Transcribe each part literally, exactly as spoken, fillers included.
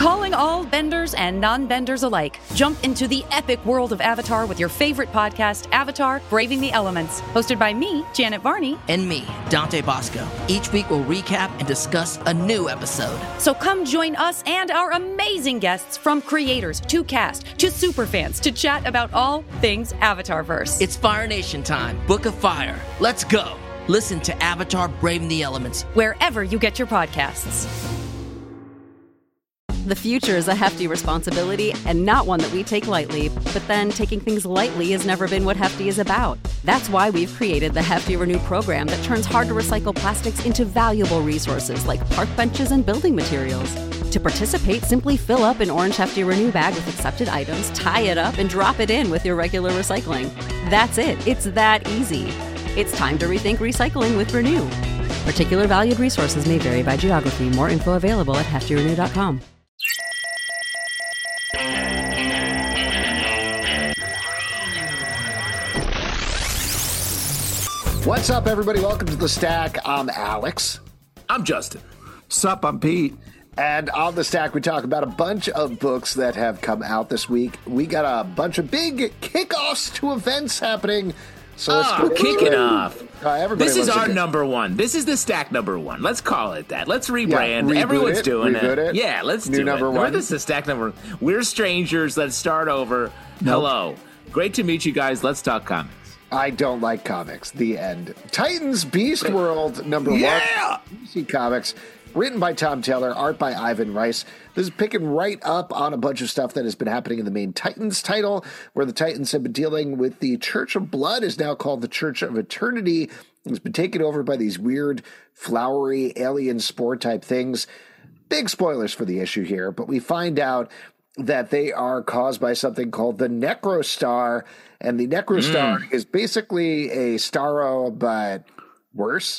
Calling all benders and non-benders alike. Jump into the epic world of Avatar with your favorite podcast, Avatar: Braving the Elements. Hosted by me, Janet Varney. And me, Dante Bosco. Each week we'll recap and discuss a new episode. So come join us and our amazing guests, from creators to cast to superfans, to chat about all things Avatarverse. It's Fire Nation time. Book of Fire. Let's go. Listen to Avatar: Braving the Elements wherever you get your podcasts. The future is a hefty responsibility and not one that we take lightly. But then taking things lightly has never been what Hefty is about. That's why we've created the Hefty Renew program that turns hard-to-recycle plastics into valuable resources like park benches and building materials. To participate, simply fill up an orange Hefty Renew bag with accepted items, tie it up, and drop it in with your regular recycling. That's it. It's that easy. It's time to rethink recycling with Renew. Particular valued resources may vary by geography. More info available at hefty renew dot com. What's up, everybody? Welcome to The Stack. I'm Alex. I'm Justin. Sup, I'm Pete. And on The Stack, we talk about a bunch of books that have come out this week. We got a bunch of big kickoffs to events happening. So let's oh, kicking off. Uh, everybody this is our to number one. This is the Stack number one. Let's call it that. Let's rebrand. Yeah, Everyone's it, doing it. it. Yeah, let's New do number it. one. No, this is the Stack number one. We're strangers. Let's start over. Nope. Hello. Great to meet you guys. Let's talk comics. I don't like comics. The end. Titans Beast World number yeah! one. D C Comics. Written by Tom Taylor, art by Ivan Rice. This is picking right up on a bunch of stuff that has been happening in the main Titans title, where the Titans have been dealing with the Church of Blood, is now called the Church of Eternity. It's been taken over by these weird, flowery, alien spore type things. Big spoilers for the issue here, but we find out that they are caused by something called the Necrostar, and the Necrostar mm. is basically a Starro, but worse.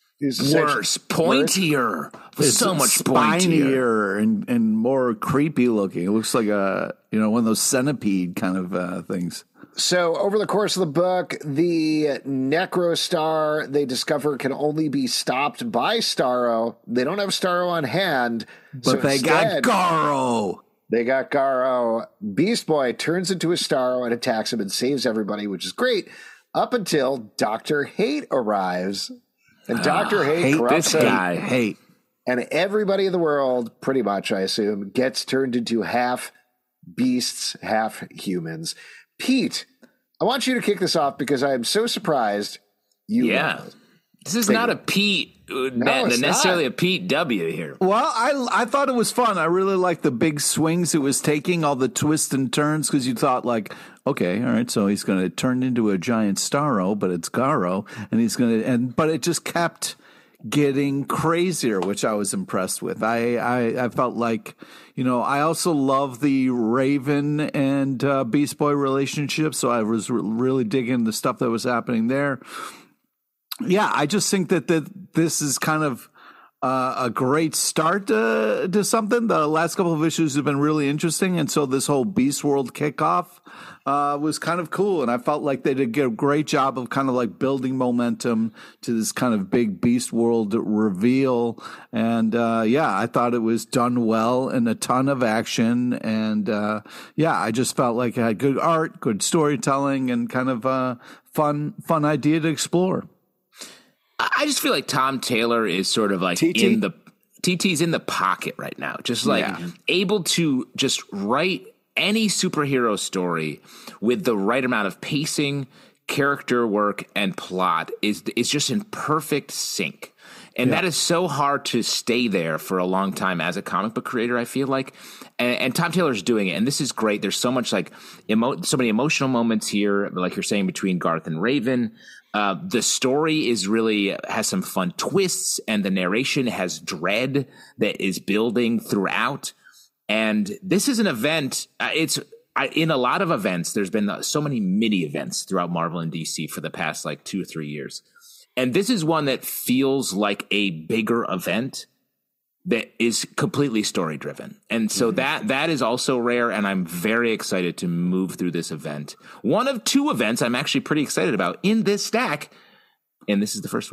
Worse, pointier, it's so much spinier and, and more creepy looking. It looks like a you know one of those centipede kind of uh, things. So over the course of the book, the Necrostar they discover can only be stopped by Starro. They don't have Starro on hand, but so they instead, got Garo. They got Garo. Beast Boy turns into a Starro and attacks him and saves everybody, which is great. Up until Doctor Hate arrives. And Doctor Hate, hate corrupts this him, guy. Hate. And everybody in the world, pretty much, I assume, gets turned into half beasts, half humans. Pete, I want you to kick this off because I am so surprised you Yeah. love it. This is Thank not you. a Pete, uh, No, it's necessarily not. a Pete W here. Well, I I thought it was fun. I really liked the big swings it was taking, all the twists and turns, because you thought like, okay, all right, so he's going to turn into a giant Starro, but it's Garo, and he's going to, and but it just kept getting crazier, which I was impressed with. I I, I felt like, you know, I also love the Raven and uh, Beast Boy relationship, so I was re- really digging the stuff that was happening there. Yeah, I just think that, that this is kind of uh, a great start uh, to something. The last couple of issues have been really interesting, and so this whole Beast World kickoff uh, was kind of cool, and I felt like they did a great job of kind of like building momentum to this kind of big Beast World reveal. And uh, yeah, I thought it was done well and a ton of action, and uh, yeah, I just felt like it had good art, good storytelling, and kind of a fun, fun idea to explore. I just feel like Tom Taylor is sort of like T T? in the T T's in the pocket right now, just like Yeah. able to just write any superhero story with the right amount of pacing, character work, and plot is is just in perfect sync. And Yeah. that is so hard to stay there for a long time as a comic book creator, I feel like. And, and Tom Taylor's doing it, and this is great. There's so much like emo- so many emotional moments here, like you're saying, between Garth and Raven. Uh, the story is really has some fun twists, and the narration has dread that is building throughout. And this is an event. Uh, it's I, in a lot of events. There's been uh, so many mini events throughout Marvel and D C for the past like two or three years, and this is one that feels like a bigger event that is completely story driven. And so mm-hmm. that that is also rare, and I'm very excited to move through this event. One of two events I'm actually pretty excited about in this stack, and this is the first one.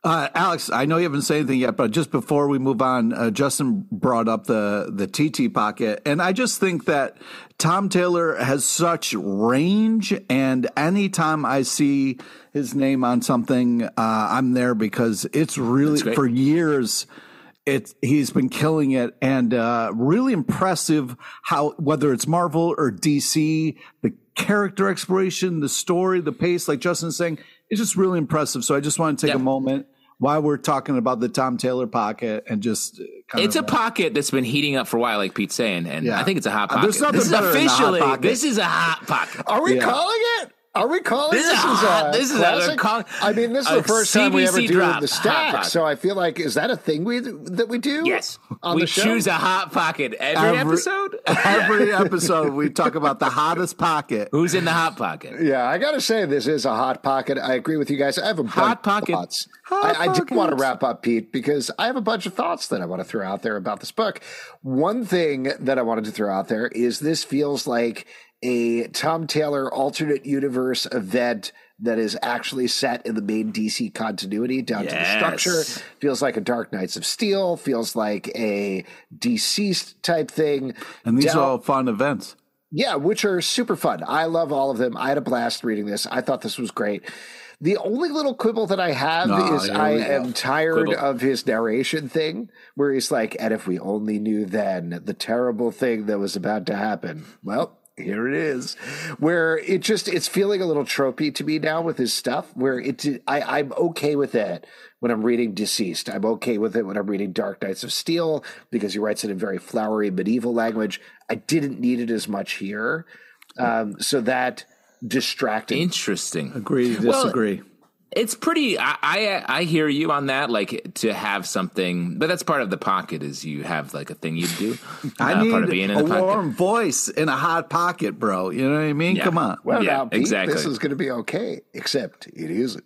Uh, Alex, I know you haven't said anything yet, but just before we move on, uh, Justin brought up the the T T pocket, and I just think that Tom Taylor has such range, and anytime I see his name on something, uh, I'm there because it's really for years. It's he's been killing it, and uh, really impressive how whether it's Marvel or D C, the character exploration, the story, the pace, like Justin's saying, it's just really impressive. So I just want to take yeah. a moment while we're talking about the Tom Taylor pocket and just kind it's of, a pocket that's been heating up for a while, like Pete's saying, and yeah. I think it's a hot Uh, pocket. there's nothing this is better than a hot officially pocket. this is a hot pocket. Are we Yeah. calling it? Are we calling This this, is is hot. a This is a- classic? call- I mean, this is a the first time we ever C B C do drop, the hot stack. pocket. So I feel like, is that a thing we that we do? Yes, on we the show? choose a hot pocket every, Every- episode. every episode we talk about the hottest pocket. Who's in the hot pocket? Yeah, I got to say, this is a hot pocket. I agree with you guys. I have a Hot bunch pocket. of thoughts. Hot I, I did want to pockets. wrap up, Pete, because I have a bunch of thoughts that I want to throw out there about this book. One thing that I wanted to throw out there is this feels like a Tom Taylor alternate universe event that is actually set in the main D C continuity down to the Yes. structure. Feels like a Dark Knights of Steel. Feels like a Deceased type thing. And these Down- are all fun events. Yeah, which are super fun. I love all of them. I had a blast reading this. I thought this was great. The only little quibble that I have Oh, is here I we go. am tired Quibble. of his narration thing where he's like, and if we only knew then the terrible thing that was about to happen. Well, here it is. Where it just, it's feeling a little tropey to me now with his stuff where it, I, I'm okay with it when I'm reading Deceased. I'm okay with it when I'm reading Dark Knights of Steel because he writes it in very flowery medieval language. I didn't need it as much here. Um, so that distracted. Interesting. Agree to Well, disagree. It's pretty. I, I I hear you on that. Like to have something, but that's part of the pocket. Is you have like a thing you do. I uh, need part of being in a the pocket. warm voice in a hot pocket, bro. You know what I mean? Yeah. Come on. Well, Yeah, now, Pete, exactly. this is going to be okay, except it isn't.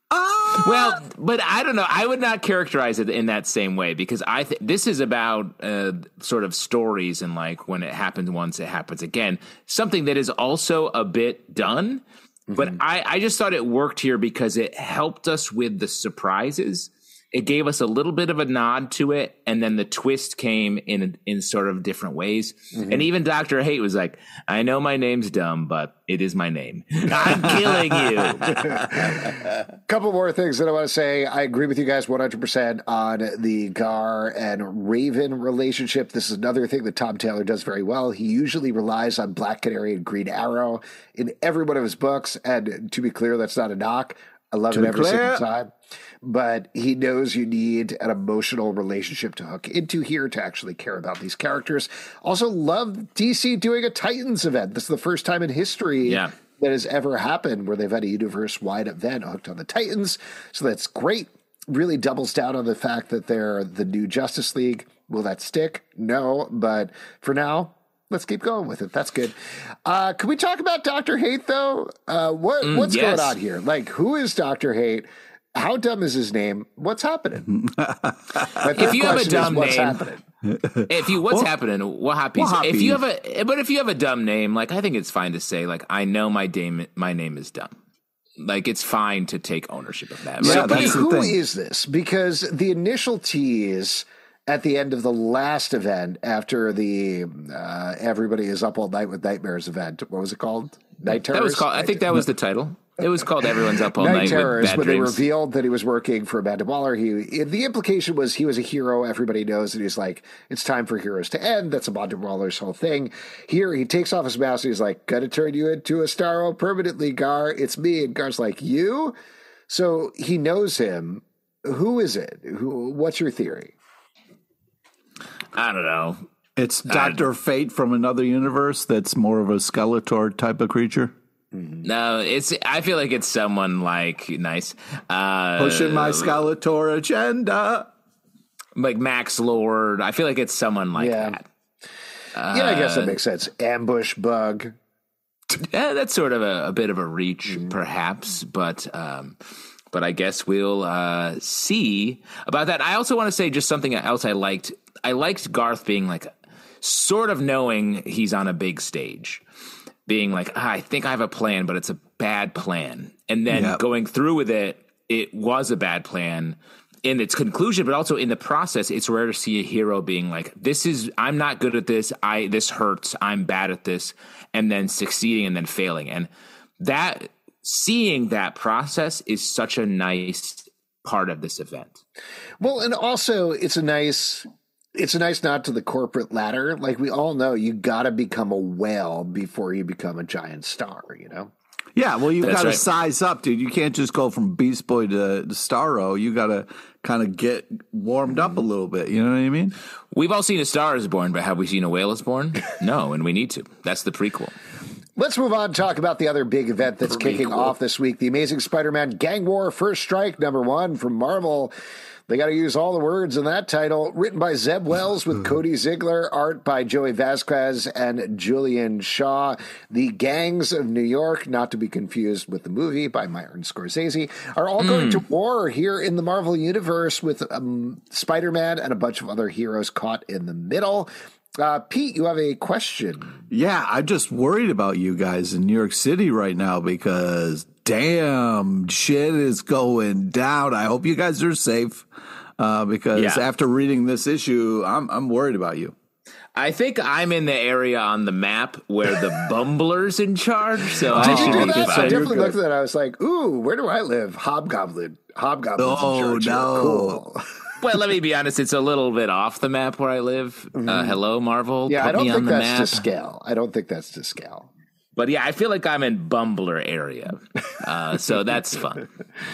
Well, but I don't know. I would not characterize it in that same way because I th- this is about uh, sort of stories and like when it happens once, it happens again. Something that is also a bit done. But I, I just thought it worked here because it helped us with the surprises. It gave us a little bit of a nod to it, and then the twist came in in sort of different ways. Mm-hmm. And even Doctor Hate was like, I know my name's dumb, but it is my name. I'm killing you. Couple more things that I want to say. I agree with you guys one hundred percent on the Gar and Raven relationship. This is another thing that Tom Taylor does very well. He usually relies on Black Canary and Green Arrow in every one of his books. And to be clear, that's not a knock. I love To it be every clear. single time. But he knows you need an emotional relationship to hook into here to actually care about these characters. Also, love D C doing a Titans event. This is the first time in history Yeah. that has ever happened where they've had a universe-wide event hooked on the Titans. So that's great. Really doubles down on the fact that they're the new Justice League. Will that stick? No, but for now, let's keep going with it. That's good. Uh, can we talk about Doctor Hate, though? Uh, what Mm, What's yes. going on here? Like, who is Doctor Hate? How dumb is his name? What's happening? My third If you have a question is, dumb what's name- happening? If you what's happening, what happens? what If you have a but if you have a dumb name, like I think it's fine to say like I know my name my name is dumb. Like it's fine to take ownership of that. Yeah, Right? that's the Who thing. is this? Because the initial tease at the end of the last event, after the uh, Everybody is Up All Night with Nightmares event, what was it called? Night Terrors? That was called. I think that was the title. It was called Everyone's Up All Night Night Terrors, with Bad when they Dreams. revealed that he was working for Amanda Waller. He the implication was he was a hero. Everybody knows, and he's like, "It's time for heroes to end." That's Amanda Waller's whole thing. Here, he takes off his mask. And he's like, "Gonna turn you into a Starro permanently, Gar. It's me." And Gar's like, "You?" So he knows him. Who is it? Who? What's your theory? I don't know. It's Doctor Fate from another universe that's more of a Skeletor type of creature. No, it's. I feel like it's someone like nice, uh, Pushing my Skeletor agenda. like Max Lord. I feel like it's someone like Yeah. that. yeah, I guess that makes sense. Ambush bug. Yeah, that's sort of a, a bit of a reach, Mm-hmm. perhaps, but um, but I guess we'll uh, see about that. I also want to say just something else I liked. I liked Garth being like, sort of knowing he's on a big stage, being like, ah, I think I have a plan, but it's a bad plan, and then Yep. going through with it it was a bad plan in its conclusion, but also in the process. It's rare to see a hero being like, this is, I'm not good at this. I, this hurts. I'm bad at this. And then succeeding and then failing. And that, seeing that process is such a nice part of this event. Well, and also it's a nice, it's a nice nod to the corporate ladder. Like we all know, you got to become a whale before you become a giant star, you know? Yeah, well, you've got to right. size up, dude. You can't just go from Beast Boy to, to Starro. You got to kind of get warmed up a little bit. You know what I mean? We've all seen A Star Is Born, but have we seen A Whale Is Born? No, and we need to. That's the prequel. Let's move on and talk about the other big event that's Pretty kicking cool. off this week. The Amazing Spider-Man Gang War First Strike, number one from Marvel. They got to use all the words in that title. Written by Zeb Wells with Cody Ziegler. Art by Joey Vasquez and Julian Shaw. The Gangs of New York, not to be confused with the movie by Myron Scorsese, are all going to war here in the Marvel Universe with um, Spider-Man and a bunch of other heroes caught in the middle. Uh, Pete, you have a question. Yeah, I'm just worried about you guys in New York City right now because damn, shit is going down. I hope you guys are safe uh, because Yeah. after reading this issue, I'm I'm worried about you. I think I'm in the area on the map where the Bumbler's in charge. So I Did you should do be that? I fine. definitely looked at that. I was like, ooh, where do I live? Hobgoblin. Hobgoblin's Oh, in church. no. Cool. Well, let me be honest. It's a little bit off the map where I live. Uh, hello, Marvel. Yeah, Put I don't me on think the that's map. to scale. I don't think that's to scale. But yeah, I feel like I'm in Bumbler area. Uh, so that's fun.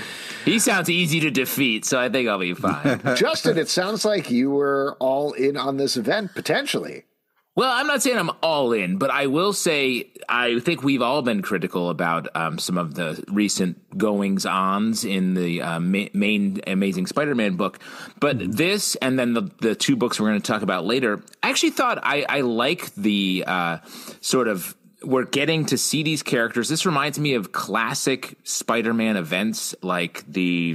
He sounds easy to defeat, so I think I'll be fine. Justin, it sounds like you were all in on this event, potentially. Well, I'm not saying I'm all in, but I will say I think we've all been critical about um, some of the recent goings-ons in the uh, ma- main Amazing Spider-Man book. But this and then the, the two books we're going to talk about later, I actually thought I, I like the uh, sort of we're getting to see these characters. This reminds me of classic Spider-Man events like the...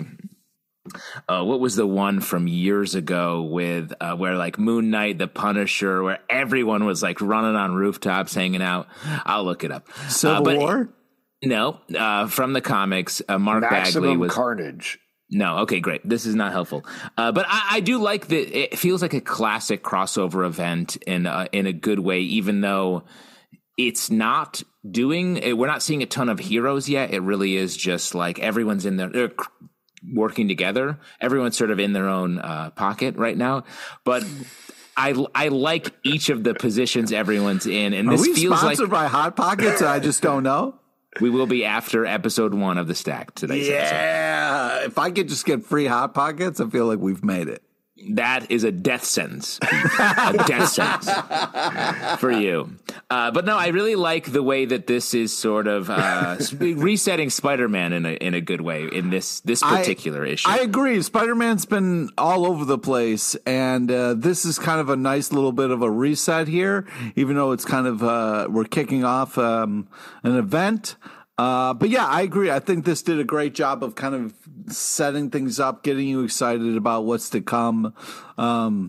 Uh, what was the one from years ago with uh, where like Moon Knight, the Punisher, where everyone was like running on rooftops, hanging out? I'll look it up. Civil uh, but War? No, uh, from the comics, uh, Mark Maximum Bagley was. Carnage. No, okay, great. This is not helpful. Uh, but I, I do like that. It feels like a classic crossover event in uh, in a good way, even though it's not doing. We're not seeing a ton of heroes yet. It really is just like everyone's in there. Working together, everyone's sort of in their own uh, pocket right now, but I I like each of the positions everyone's in, and this Are we feels sponsored like by Hot Pockets? I just don't know. we will be after episode one of the Stack today's episode. Yeah, if I could just get free Hot Pockets, I feel like we've made it. That is a death sentence, a death sentence for you. Uh, but no, I really like the way that this is sort of uh, resetting Spider-Man in a in a good way in this this particular I, issue. I agree. Spider-Man's been all over the place, and uh, this is kind of a nice little bit of a reset here, even though it's kind of uh, we're kicking off um, an event. Uh, but yeah, I agree. I think this did a great job of kind of setting things up, getting you excited about what's to come. Um,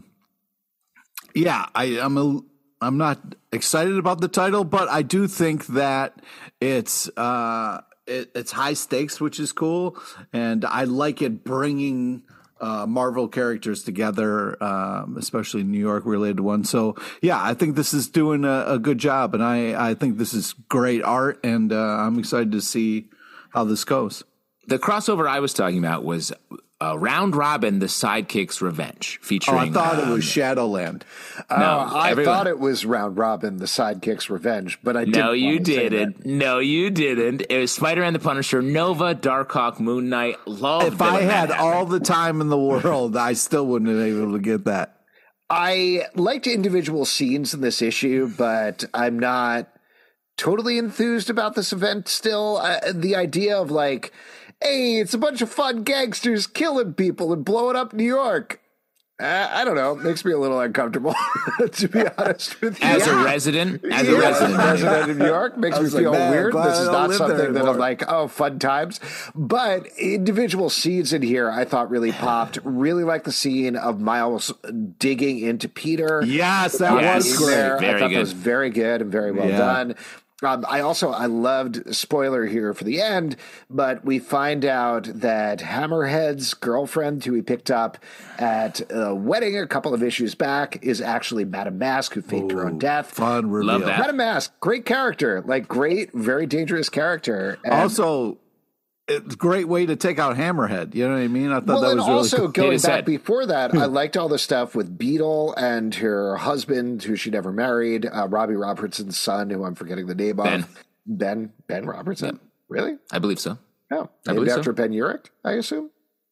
yeah, I, I'm a, I'm not excited about the title, but I do think that it's uh, it, it's high stakes, which is cool, and I like it bringing uh, Marvel characters together, um, especially New York related ones. So yeah, I think this is doing a, a good job, and I, I think this is great art, and uh, I'm excited to see how this goes. The crossover I was talking about was uh, Round Robin, The Sidekick's Revenge, Oh, featuring. I thought it um, was Shadowland. Uh, I everyone- thought it was Round Robin, the Sidekick's Revenge, but I didn't. No, you want to say didn't. that. No, you didn't. It was Spider-Man, the Punisher, Nova, Darkhawk, Moon Knight. Love. If I had all the time in the world, I still wouldn't have been able to get that. I liked individual scenes in this issue, but I'm not totally enthused about this event still. Uh, the idea of like, hey, it's a bunch of fun gangsters killing people and blowing up New York. Uh, I don't know. It makes me a little uncomfortable, to be honest with you. as Yeah. a resident, as Yeah, a resident. as a resident of New York, makes I me was like, feel man, weird. glad This I is don't not live there something that I'm anymore. like, oh, fun times. But individual scenes in here, I thought really popped. Really like the scene of Miles digging into Peter. Yes, that Yes. was in great. there. I Very thought good. that was very good and very well Yeah. done. Um, I also, I loved, spoiler here for the end, but we find out that Hammerhead's girlfriend, who he picked up at a wedding a couple of issues back, is actually Madame Mask, who faked Ooh, her own death. Fun reveal. Love that. Madame Mask, great character, like great, very dangerous character. And also, it's a great way to take out Hammerhead. You know what I mean? I thought well, that and was really also cool. going back before that, I liked all the stuff with Beetle and her husband, who she never married, uh, Robbie Robertson's son, who I'm forgetting the name Ben. of. Ben. Ben Robertson? Yeah. Really? I believe so. Oh, I named believe after so. Ben Urich, I assume?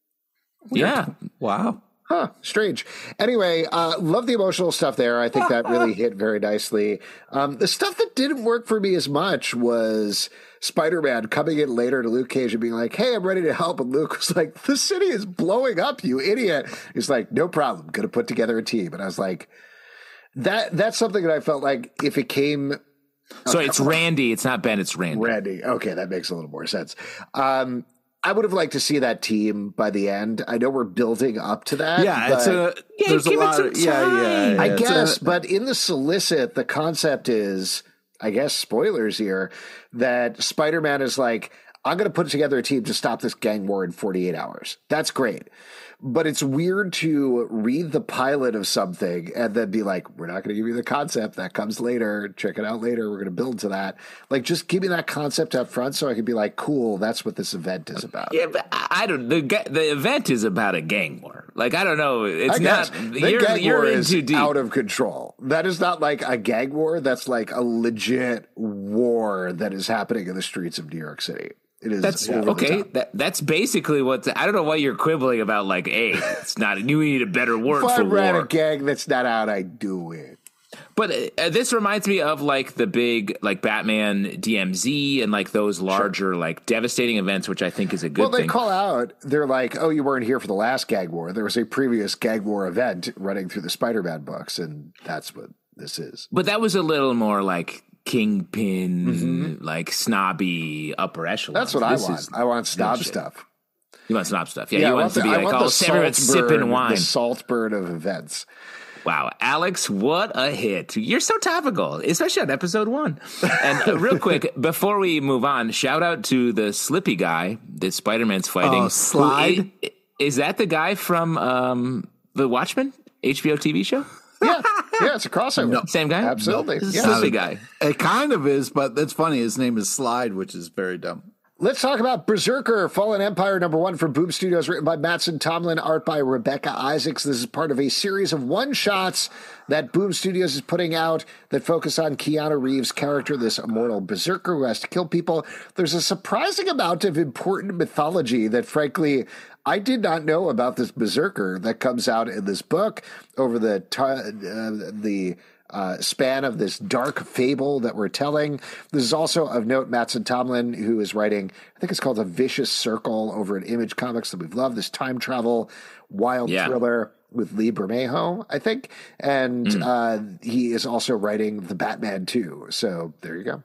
Yeah. Wow. Huh, strange. Anyway, uh, love the emotional stuff there. I think that really hit very nicely. Um, the stuff that didn't work for me as much was Spider-Man coming in later to Luke Cage and being like, hey, I'm ready to help. And Luke was like, the city is blowing up, you idiot. He's like, no problem. Going to put together a team. And I was like, that that's something that I felt like if it came... So it's Randy. It's not Ben. It's Randy. Randy. Okay, that makes a little more sense. Um, I would have liked to see that team by the end. I know we're building up to that. Yeah, but it's a Yeah, there's a give it lot some of yeah, time. yeah, yeah. I It's guess, a- but in the solicit, the concept is, I guess, spoilers here, that Spider-Man is like, I'm going to put together a team to stop this gang war in forty-eight hours. That's great. But it's weird to read the pilot of something and then be like, we're not going to give you the concept. That comes later. Check it out later. We're going to build to that. Like, just give me that concept up front so I can be like, cool, that's what this event is about. Yeah, but I I don't. The ga- the event is about a gang war. Like I don't know. It's I guess not. the You're, gang you're war in is too deep. out of control. That is not like a gang war. That's like a legit war that is happening in the streets of New York City. It is That's over the okay. top. That, that's basically what I don't know why you're quibbling about. Like, hey, it's not. You need a better word If I for ran war. a gang that's not out, I do it. But uh, this reminds me of like the big like Batman D M Z and like those larger like devastating events, which I think is a good Well, they thing. call out. They're like, "Oh, you weren't here for the last gag war. There was a previous gag war event running through the Spider-Man books, and that's what this is." but that was a little more like Kingpin, like snobby upper echelon. That's what This I want. is I want snob bullshit. stuff. You want snob stuff? Yeah, Yeah, you I want, the, to be I like, want oh, the everyone's sipping Saltburn, wine. the Saltburn of events. Wow, Alex, what a hit. You're so topical, especially on episode one. And uh, real quick, before we move on, shout out to the Slippy guy that Spider-Man's fighting. Oh, Slide? Who- Is that the guy from um, The Watchmen, H B O T V show? Yeah, yeah, it's a crossover. Same guy? Absolutely. This is Yeah. Slippy guy. It kind of is, but that's funny. His name is Slide, which is very dumb. Let's talk about Berserker, Fallen Empire, number one from Boom Studios, written by Mattson Tomlin, art by Rebecca Isaacs. This is part of a series of one-shots that Boom Studios is putting out that focus on Keanu Reeves' character, this immortal berserker who has to kill people. There's a surprising amount of important mythology that, frankly, I did not know about this berserker that comes out in this book over the t- uh, the uh, span of this dark fable that we're telling. This is also of note Mattson Tomlin, who is writing, I think it's called A Vicious Circle over at Image Comics that we've loved, this time travel wild Yeah. thriller with Lee Bermejo, I think. And Mm. uh, he is also writing The Batman too. So there you go.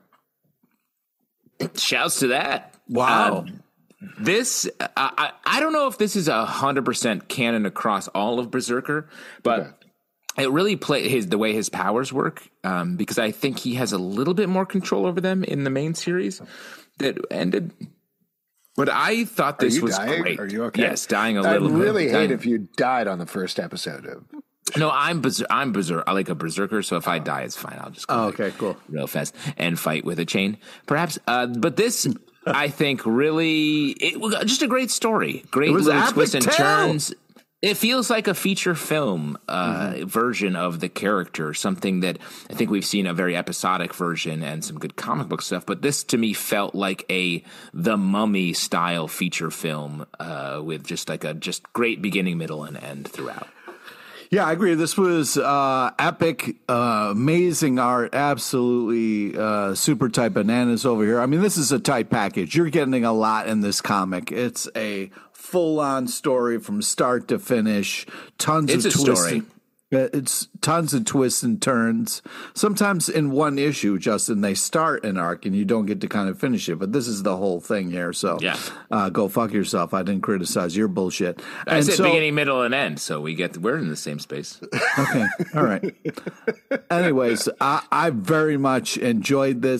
Shouts to that. Wow. Um, This, I, I, I don't know if this is a hundred percent canon across all of Berserker, but Okay. it really play his the way his powers work. Um, because I think he has a little bit more control over them in the main series that ended. But I thought this Are you was dying? great. Are you okay? Yes, dying a I'd little. bit. really hate Dying. if you died on the first episode of. No, I'm berser- I'm berserker. I like a berserker, so if I die, it's fine. I'll just go Oh, like okay, cool. real fast and fight with a chain, perhaps. Uh, but this, I think, really it was just a great story. Great It was little epic twists and too. turns. It feels like a feature film uh, Mm-hmm. version of the character, something that I think we've seen a very episodic version and some good comic book stuff. But this, to me, felt like a The Mummy style feature film uh, with just like a just great beginning, middle, and end throughout. Yeah, I agree. This was uh, epic, uh, amazing art, absolutely uh, super tight bananas over here. I mean, this is a tight package. You're getting a lot in this comic. It's a full-on story from start to finish. Tons It's of a twists. story. And, it's tons of twists and turns. Sometimes in one issue, Justin, they start an arc and you don't get to kind of finish it. But this is the whole thing here. So Yeah. uh, go fuck yourself. I didn't criticize your bullshit. I And said so- beginning, middle, and end, so we get we're in the same space. Okay. All right. Anyways, I, I very much enjoyed this.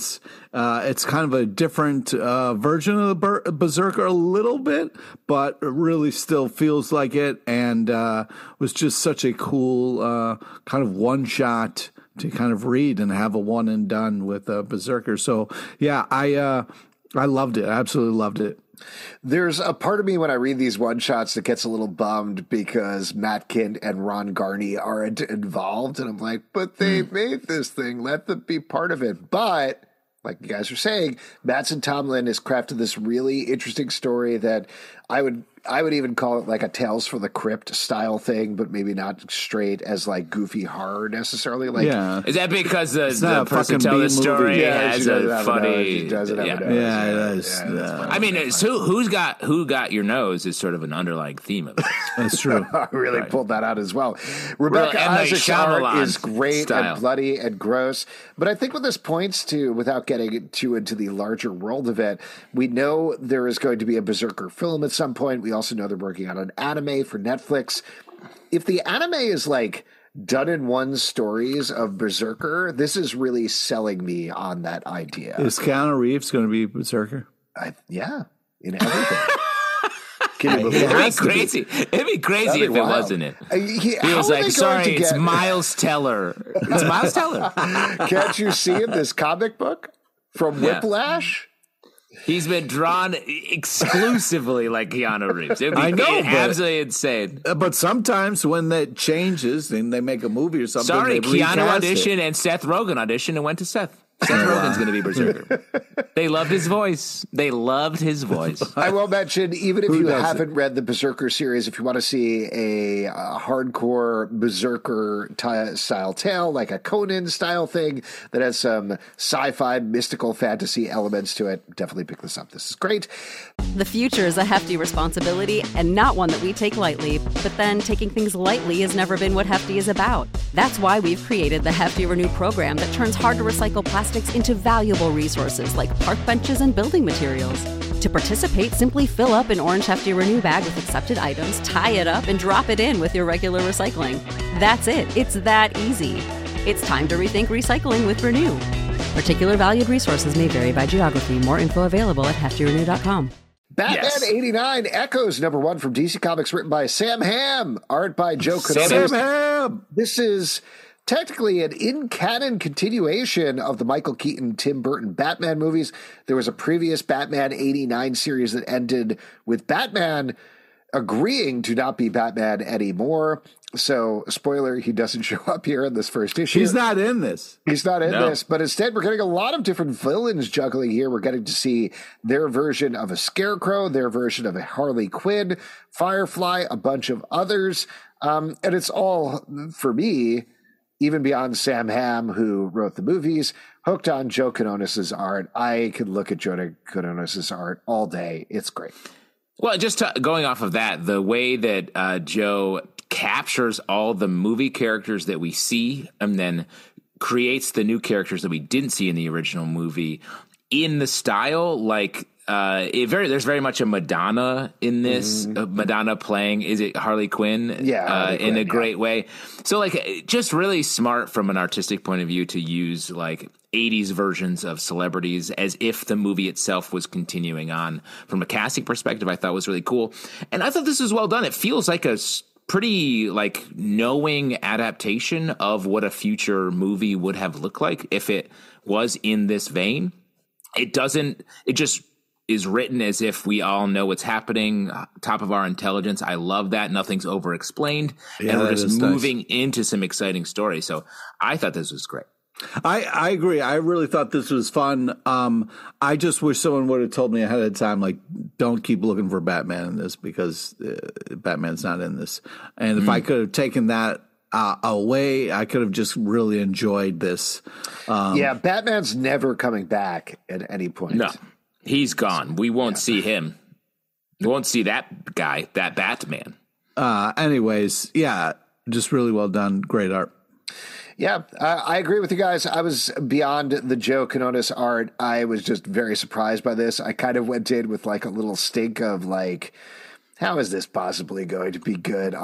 Uh, it's kind of a different uh, version of the Ber- Berserker a little bit, but it really still feels like it, and uh, was just such a cool uh, kind of one shot to kind of read and have a one and done with uh, Berserker. So yeah, I uh, I loved it. I absolutely loved it. There's a part of me when I read these one-shots that gets a little bummed because Matt Kindt and Ron Garney aren't involved. And I'm like, but they mm. made this thing. Let them be part of it. But like you guys are saying, Mattson Tomlin has crafted this really interesting story that I would I would even call it like a Tales from the Crypt style thing, but maybe not straight as like goofy horror necessarily. Like, yeah. Is that because the, the person telling the story yeah, has a funny? Doesn't have yeah, a nose. yeah, yeah, it is. yeah, Yeah. I mean, so who's got who got your nose is sort of an underlying theme of it. That's true. I really right. pulled that out as well. Well, Rebecca like Isaac's art is great style. and bloody and gross, but I think what this points to, without getting too into the larger world of it, we know there is going to be a Berserker film at some point. We also know they're working on an anime for Netflix. If the anime is like done in one stories of Berserker, this is really selling me on that idea. Is Keanu Reeves going to be Berserker? I, yeah, in everything. Can you It'd believe be it? crazy. It'd be crazy be if it wild. wasn't it. Uh, he, He how was are like, they going sorry, to it's get- Miles Teller. It's Miles Teller. Can't you see in this comic book from Yeah. Whiplash? He's been drawn exclusively like Keanu Reeves. It'd be I know, but- absolutely insane. Uh, But sometimes when that changes and they make a movie or something, Sorry, they Keanu recast auditioned it. and Seth Rogen auditioned and went to Seth. Seth Rogen's going to be Berserker. They loved his voice. They loved his voice. I will mention, even if Who you doesn't? haven't read the Berserker series, if you want to see a, uh hardcore Berserker t- style tale, like a Conan style thing that has some sci-fi mystical fantasy elements to it, definitely pick this up. This is great. The future is a hefty responsibility and not one that we take lightly, but then taking things lightly has never been what Hefty is about. That's why we've created the Hefty Renew program that turns hard-to-recycle plastics into valuable resources like park benches and building materials. To participate, simply fill up an orange Hefty Renew bag with accepted items, tie it up, and drop it in with your regular recycling. That's it. It's that easy. It's time to rethink recycling with Renew. Particular valued resources may vary by geography. More info available at hefty renew dot com. Batman Yes. eighty-nine Echoes, number one from D C Comics, written by Sam Hamm, art by Joe Sam Quinones. Sam Ham! This is technically an in-canon continuation of the Michael Keaton, Tim Burton Batman movies. There was a previous Batman eighty-nine series that ended with Batman agreeing to not be Batman anymore. So, spoiler, he doesn't show up here in this first issue. He's not in this. He's not in No. this, but instead we're getting a lot of different villains juggling here. We're getting to see their version of a Scarecrow, their version of a Harley Quinn, Firefly, a bunch of others. Um, and it's all, for me, even beyond Sam Hamm, who wrote the movies, hooked on Joe Quinones' art. I could look at Joe Quinones' art all day. It's great. Well, just to, going off of that, the way that uh, Joe captures all the movie characters that we see and then creates the new characters that we didn't see in the original movie in the style, like uh, it very there's very much a Madonna in this. Mm-hmm. Uh, Madonna playing, is it Harley Quinn? Yeah, uh, Harley in Quinn, a yeah. great way. So like, just really smart from an artistic point of view to use like eighties versions of celebrities as if the movie itself was continuing on. From a casting perspective, I thought was really cool, and I thought this was well done. It feels like a pretty like knowing adaptation of what a future movie would have looked like if it was in this vein. It doesn't, it just is written as if we all know what's happening, top of our intelligence. I love that. Nothing's over explained. Yeah, and we're that just is nice. moving into some exciting stories. So I thought this was great. I, I agree. I really thought this was fun. Um, I just wish someone would have told me ahead of time, like, don't keep looking for Batman in this because uh, Batman's not in this. And if mm. I could have taken that uh, away, I could have just really enjoyed this. Um, yeah, Batman's never coming back at any point. No, he's gone. We won't yeah. see him. We won't see that guy, that Batman. Uh, anyways, yeah, just really well done. Great art. Yeah, uh, I agree with you guys. I was beyond the Joe Quinones art. I was just very surprised by this. I kind of went in with like a little stink of like, how is this possibly going to be good? A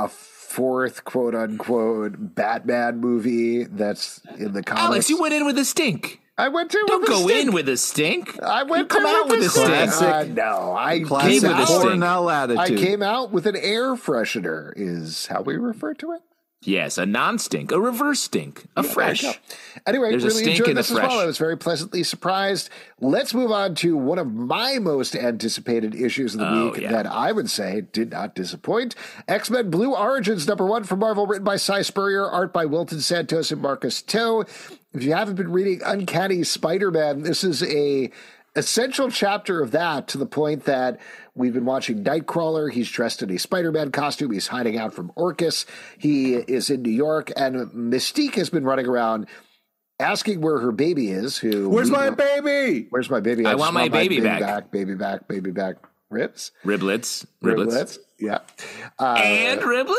fourth quote unquote Batman movie that's in the comics. Alex, you went in with a stink. I went to Don't with go a stink. in with a stink. I went you come to out with a stink. Uh, no, I Classic came out, Cornell attitude. I came out with an air freshener is how we refer to it. Yes, a non-stink, a reverse stink, a Yeah, fresh. there you go. Anyway, There's a really stink enjoyed in the this as fresh. well. I was very pleasantly surprised. Let's move on to one of my most anticipated issues of the Oh, week yeah. that I would say did not disappoint. X-Men Blue Origins, number one from Marvel, written by Cy Spurrier, art by Wilton Santos and Marcus Toe. If you haven't been reading Uncanny Spider-Man, this is a essential chapter of that, to the point that we've been watching Nightcrawler. He's dressed in a Spider-Man costume. He's hiding out from Orcus. He is in New York, and Mystique has been running around asking where her baby is. Who? Where's we my know- baby? Where's my baby? I just want my baby back. back. Baby back. Baby back. Ribs. Riblets. Riblets. Riblets. Yeah. Uh, And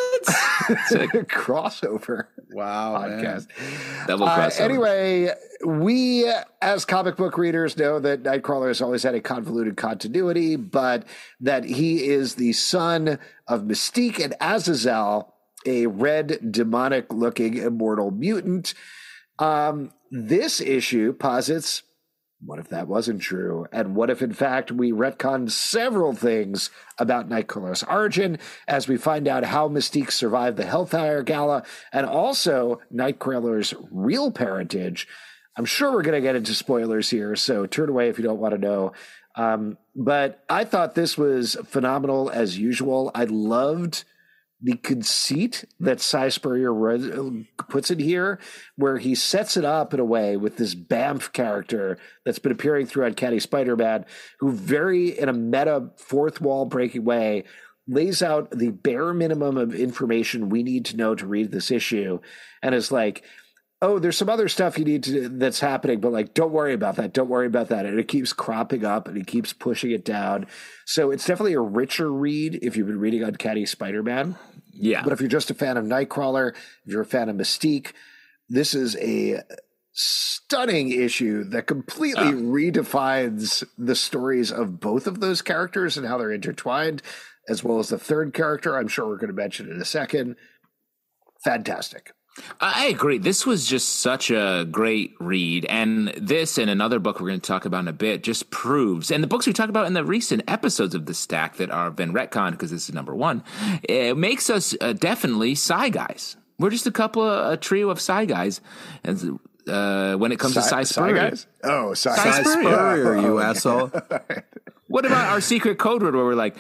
riblets? crossover. Wow, podcast. Double Uh, crossover. anyway, we as comic book readers know that Nightcrawler has always had a convoluted continuity, but that he is the son of Mystique and Azazel, a red demonic looking immortal mutant. Um, this issue posits, what if that wasn't true? And what if, in fact, we retconned several things about Nightcrawler's origin as we find out how Mystique survived the Hellfire Gala and also Nightcrawler's real parentage? I'm sure we're going to get into spoilers here, so turn away if you don't want to know. Um, but I thought this was phenomenal as usual. I loved the conceit that Cy Spurrier re- puts in here, where he sets it up in a way with this Banff character that's been appearing through Uncanny Spider-Man, who very, in a meta fourth wall breaking way, lays out the bare minimum of information we need to know to read this issue, and is like, oh, there's some other stuff you need to that's happening, but like, don't worry about that. Don't worry about that. And it keeps cropping up and he keeps pushing it down. So it's definitely a richer read if you've been reading Uncanny Spider-Man. Yeah. But if you're just a fan of Nightcrawler, if you're a fan of Mystique, this is a stunning issue that completely Uh. redefines the stories of both of those characters and how they're intertwined, as well as the third character I'm sure we're going to mention in a second. Fantastic. I agree. This was just such a great read. And this and another book we're going to talk about in a bit just proves, and the books we talked about in the recent episodes of the stack that are been retconned because this is number one, it makes us uh, definitely Psy guys. We're just a couple of, a trio of Psy guys. And uh, when it comes to Psy Spurrier. guys? Oh, Cy, Cy Spurrier. Spurrier, you Oh, okay. asshole. What about our secret code word where we're like,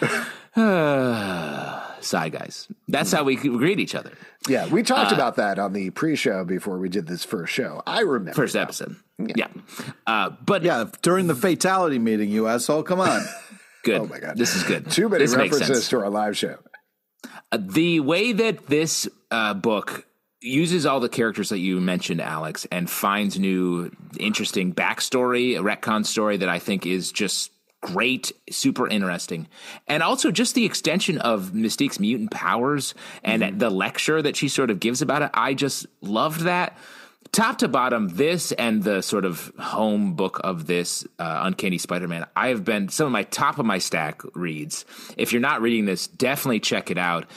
uh, Psy guys? That's how we greet each other. Yeah, we talked Uh, about that on the pre-show before we did this first show. I remember. First now. episode. Yeah. Uh, but Yeah, during the fatality meeting, you asshole. Come on. good. Oh my God. This is good. Too many This makes references sense. to our live show. Uh, the way that this uh, book uses all the characters that you mentioned, Alex, and finds new, interesting backstory, a retcon story that I think is just great, super interesting. And also just the extension of Mystique's mutant powers and Mm-hmm. the lecture that she sort of gives about it. I just loved that. Top to bottom, this and the sort of home book of this uh, Uncanny Spider-Man, I have been some of my top of my stack reads. If you're not reading this, definitely check it out.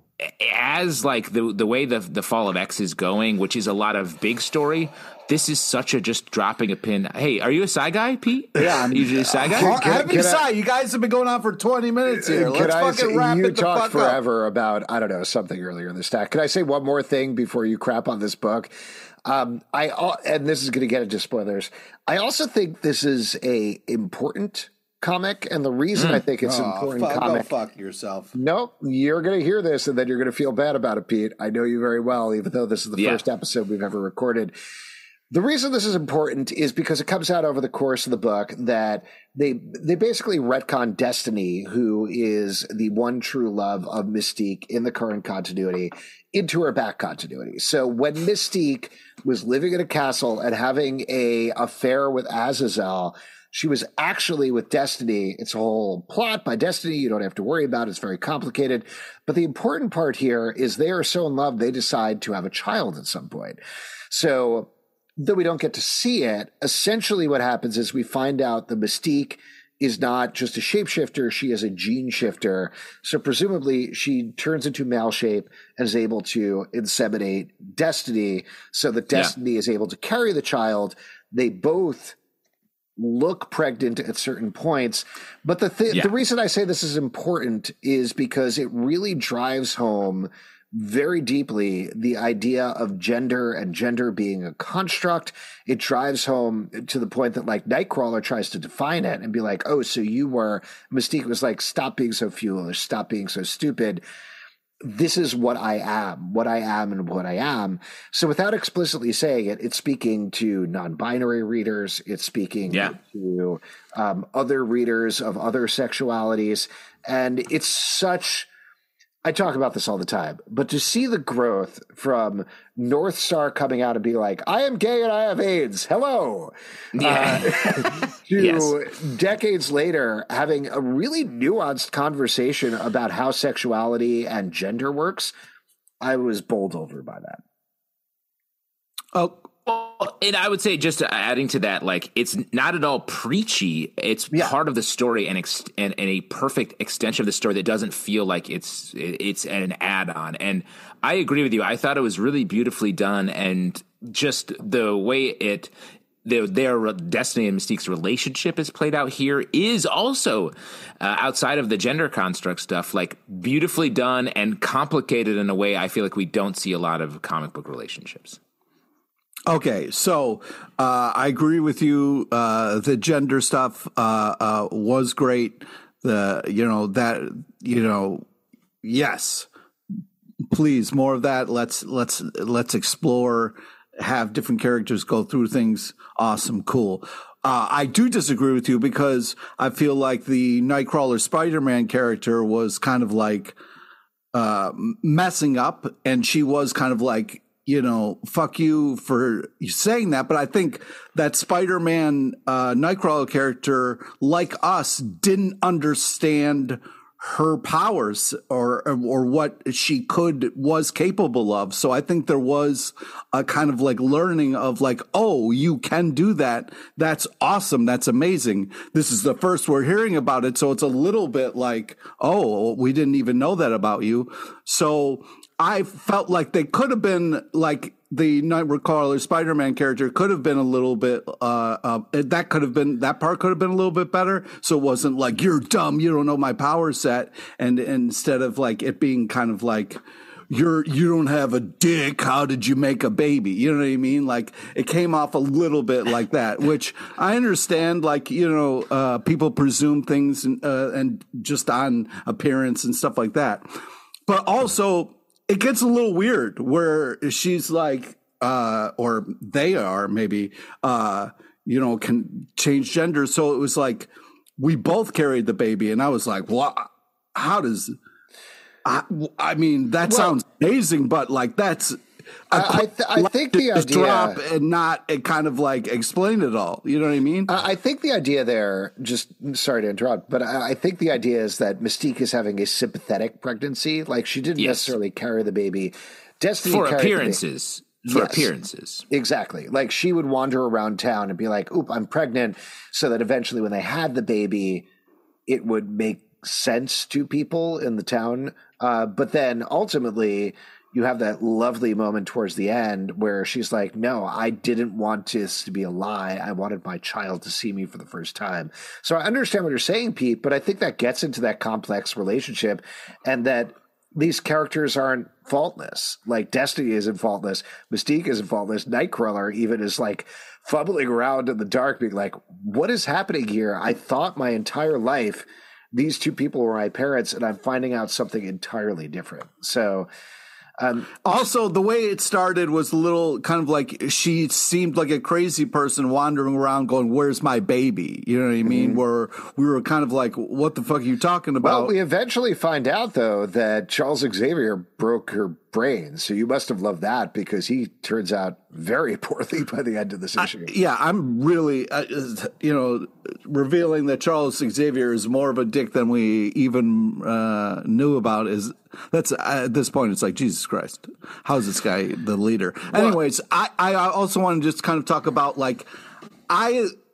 As like the the way the the Fall of X is going, which is a lot of big story, this is such a just dropping a pin. Hey, are you a Psy guy, Pete? Yeah, I'm usually a Psy guy. Well, Can I- have me can I- decide. You guys have been going on for twenty minutes here. Can Let's I fucking say, wrap you it the talked fuck up. forever about, I don't know, something earlier in the stack. Can I say one more thing before you crap on this book? Um, I al- and this is going to get into spoilers. I also think this is a important comic, and the reason I think it's an Oh, important fuck, go comic. fuck yourself. Nope, you're going to hear this, and then you're going to feel bad about it, Pete. I know you very well, even though this is the Yeah. first episode we've ever recorded. The reason this is important is because it comes out over the course of the book that they they basically retcon Destiny, who is the one true love of Mystique in the current continuity, into her back continuity. So when Mystique was living in a castle and having a affair with Azazel, she was actually with Destiny. It's a whole plot by Destiny. You don't have to worry about it. It's very complicated. But the important part here is they are so in love, they decide to have a child at some point. So though we don't get to see it, essentially what happens is we find out the Mystique is not just a shapeshifter, she is a gene shifter. So presumably she turns into male shape and is able to inseminate Destiny so that Destiny yeah. is able to carry the child. They both look pregnant at certain points. But the th- yeah. the reason I say this is important is because it really drives home very deeply the idea of gender and gender being a construct. It drives home to the point that like Nightcrawler tries to define it and be like, oh, so you were, Mystique was like, stop being so foolish, stop being so stupid. This is what I am, what I am and what I am. So without explicitly saying it, it's speaking to non-binary readers. It's speaking yeah. to um, other readers of other sexualities. And it's such... I talk about this all the time, but to see the growth from North Star coming out and be like, I am gay and I have AIDS. Hello. Yeah. Uh, to yes. decades later, having a really nuanced conversation about how sexuality and gender works, I was bowled over by that. Oh, and I would say, just adding to that, like, it's not at all preachy. It's yeah. part of the story and, ex- and and a perfect extension of the story that doesn't feel like it's it's an add-on. And I agree with you. I thought it was really beautifully done, and just the way it their, their Destiny and Mystique's relationship is played out here is also uh, outside of the gender construct stuff, like beautifully done and complicated in a way I feel like we don't see a lot of comic book relationships. Okay, so uh, I agree with you. Uh, the gender stuff uh, uh, was great. The you know that you know yes, please more of that. Let's let's let's explore. Have different characters go through things. Awesome, cool. Uh, I do disagree with you because I feel like the Nightcrawler Spider-Man character was kind of like uh, messing up, and she was kind of like, you know, fuck you for saying that. But I think that Spider-Man uh, Nightcrawler character, like us, didn't understand her powers or or what she could was capable of. So I think there was a kind of like learning of like, oh, you can do that. That's awesome. That's amazing. This is the first we're hearing about it. So it's a little bit like, oh, we didn't even know that about you. So I felt like they could have been like the Nightcrawler Spider-Man character could have been a little bit, uh, uh, that could have been, that part could have been a little bit better. So it wasn't like, you're dumb, you don't know my power set. And, and instead of like it being kind of like, you're, you don't have a dick, how did you make a baby? You know what I mean? Like it came off a little bit like that, which I understand, like, you know, uh, people presume things and, uh, and just on appearance and stuff like that. But also, it gets a little weird where she's like, uh, or they are maybe, uh, you know, can change gender. So it was like, we both carried the baby. And I was like, what? How does, I, I mean, that well, sounds amazing, but like, that's, I, th- I think the idea drop and not it kind of like explain it all. You know what I mean? I think the idea there, just sorry to interrupt, but I think the idea is that Mystique is having a sympathetic pregnancy. Like she didn't yes. necessarily carry the baby. Destiny for appearances. For yes, appearances. Exactly. Like she would wander around town and be like, oop, I'm pregnant. So that eventually when they had the baby, it would make sense to people in the town. Uh, but then ultimately, you have that lovely moment towards the end where she's like, no, I didn't want this to be a lie. I wanted my child to see me for the first time. So I understand what you're saying, Pete, but I think that gets into that complex relationship and that these characters aren't faultless. Like Destiny isn't faultless. Mystique isn't faultless. Nightcrawler even is like fumbling around in the dark being like, what is happening here? I thought my entire life these two people were my parents and I'm finding out something entirely different. So Um, also, the way it started was a little kind of like she seemed like a crazy person wandering around going, where's my baby? You know what I mean? Mm-hmm. Where we were kind of like, what the fuck are you talking about? Well, we eventually find out, though, that Charles Xavier broke her brain. So you must have loved that because he turns out very poorly by the end of this issue. I, yeah, I'm really, uh, you know, revealing that Charles Xavier is more of a dick than we even uh, knew about is that's at this point it's like, Jesus Christ, how's this guy the leader? Well, anyways, I, I also want to just kind of talk about like I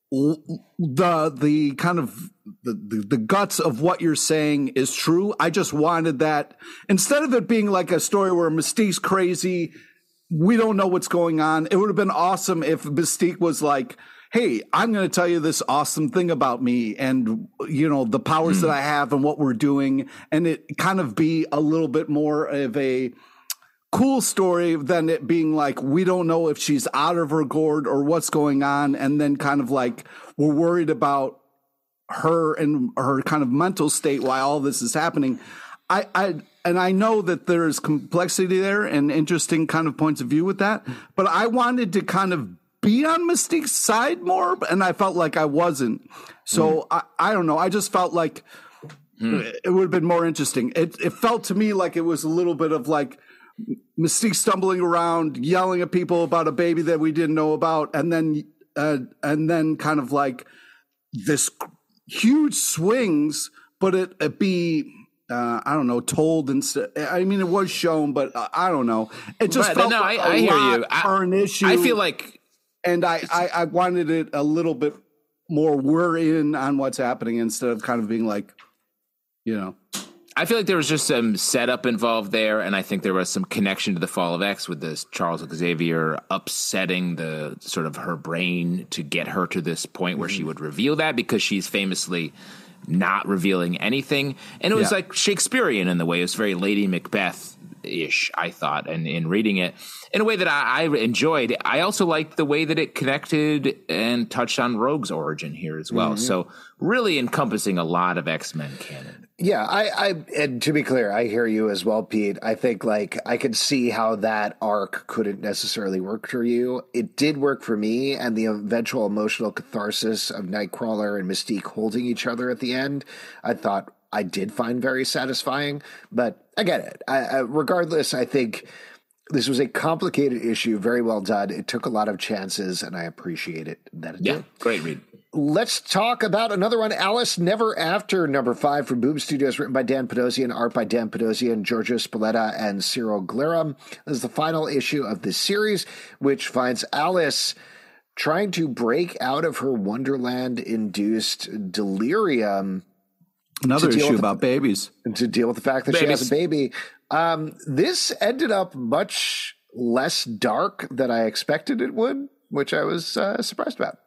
the the kind of the, the the guts of what you're saying is true. I just wanted that instead of it being like a story where Mystique's crazy, we don't know what's going on. It would have been awesome if Mystique was like, hey, I'm going to tell you this awesome thing about me and, you know, the powers mm. that I have and what we're doing. And it kind of be a little bit more of a cool story than it being like, we don't know if she's out of her gourd or what's going on. And then kind of like, we're worried about her and her kind of mental state while all this is happening. I, I, and I know that there's complexity there and interesting kind of points of view with that, but I wanted to kind of be on Mystique's side more, and I felt like I wasn't. So mm. I, I don't know. I just felt like mm. it would have been more interesting. It, it felt to me like it was a little bit of like Mystique stumbling around, yelling at people about a baby that we didn't know about, and then uh, and then kind of like this huge swings, but it, it be. Uh, I don't know, told instead. I mean, it was shown, but uh, I don't know. It just but, felt no, like I, a I hear lot you. I, for an issue. I feel like, and I, I, I wanted it a little bit more. We're in on what's happening instead of kind of being like, you know. I feel like there was just some setup involved there, and I think there was some connection to the Fall of X with this Charles Xavier upsetting the sort of her brain to get her to this point where mm-hmm. she would reveal that because she's famously not revealing anything. And it was yeah. like Shakespearean in the way. It was very Lady Macbeth-ish, I thought, and in reading it in a way that I, I enjoyed. I also liked the way that it connected and touched on Rogue's origin here as well. Mm-hmm. So really encompassing a lot of X-Men canon. Yeah, I, I, and to be clear, I hear you as well, Pete. I think like I could see how that arc couldn't necessarily work for you. It did work for me, and the eventual emotional catharsis of Nightcrawler and Mystique holding each other at the end, I thought I did find very satisfying. But I get it. I, I, regardless, I think this was a complicated issue, very well done. It took a lot of chances, and I appreciate it that it yeah, did. Great read. Let's talk about another one, Alice Never After, number five from Boom Studios, written by Dan Pedosian, art by Dan Pedosian, Giorgio Spalletta, and Cyril Glerum. This is the final issue of this series, which finds Alice trying to break out of her Wonderland-induced delirium. Another issue the, about babies. To deal with the fact that babies. she has a baby. Um, this ended up much less dark than I expected it would, which I was uh, surprised about.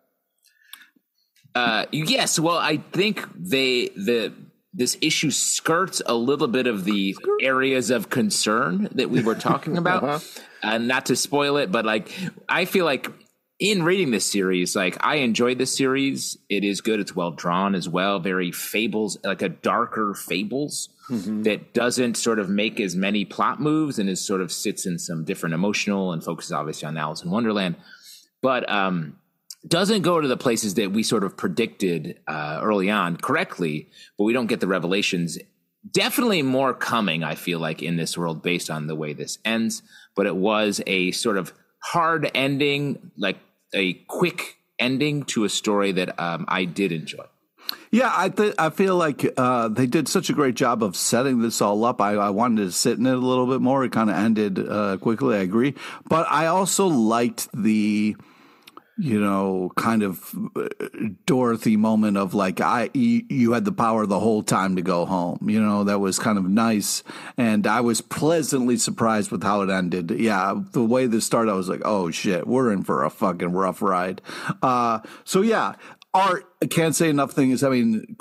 Uh, yes, well, I think they the this issue skirts a little bit of the areas of concern that we were talking about. uh-huh. uh, not to spoil it, but like I feel like in reading this series, like I enjoyed this series. It is good. It's well drawn as well. Very Fables, like a darker Fables mm-hmm. that doesn't sort of make as many plot moves and is sort of sits in some different emotional and focuses obviously on Alice in Wonderland, but um. doesn't go to the places that we sort of predicted uh, early on correctly, but we don't get the revelations. Definitely more coming, I feel like, in this world based on the way this ends. But it was a sort of hard ending, like a quick ending to a story that um, I did enjoy. Yeah, I th- I feel like uh, they did such a great job of setting this all up. I, I wanted to sit in it a little bit more. It kind of ended uh, quickly, I agree. But I also liked the... you know, kind of Dorothy moment of like, I, you, you had the power the whole time to go home. You know, that was kind of nice. And I was pleasantly surprised with how it ended. Yeah. The way this started, I was like, oh shit, we're in for a fucking rough ride. Uh, so yeah, art, I can't say enough things. I mean,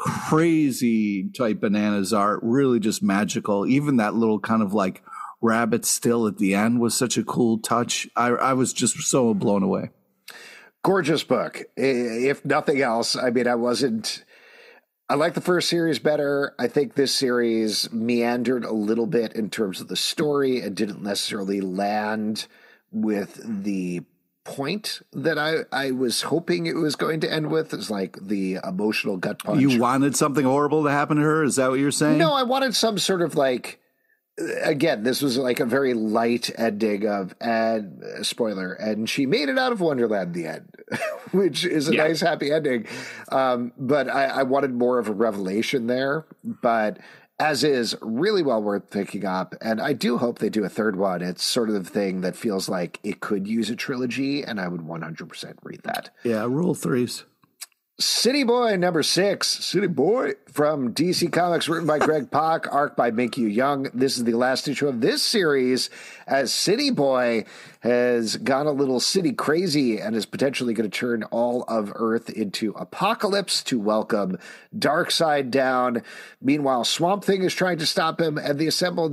crazy type bananas art, really just magical. Even that little kind of like rabbit still at the end was such a cool touch. I, I was just so blown away. Gorgeous book, if nothing else. I mean, I wasn't, I like the first series better. I think this series meandered a little bit in terms of the story and didn't necessarily land with the point that I, I was hoping it was going to end with. It's like the emotional gut punch. You wanted something horrible to happen to her? Is that what you're saying? No, I wanted some sort of like, again, this was like a very light ending of, and uh, spoiler, and she made it out of Wonderland in the end, which is a yeah. nice, happy ending. Um, but I, I wanted more of a revelation there. But as is, really well worth picking up. And I do hope they do a third one. It's sort of the thing that feels like it could use a trilogy, and I would one hundred percent read that. Yeah, rule threes. City Boy number six, City Boy from D C Comics, written by Greg Pak, art by Minkyu Young. This is the last issue of this series, as City Boy has gone a little city crazy and is potentially going to turn all of Earth into apocalypse to welcome Darkseid down. Meanwhile, Swamp Thing is trying to stop him, and the assembled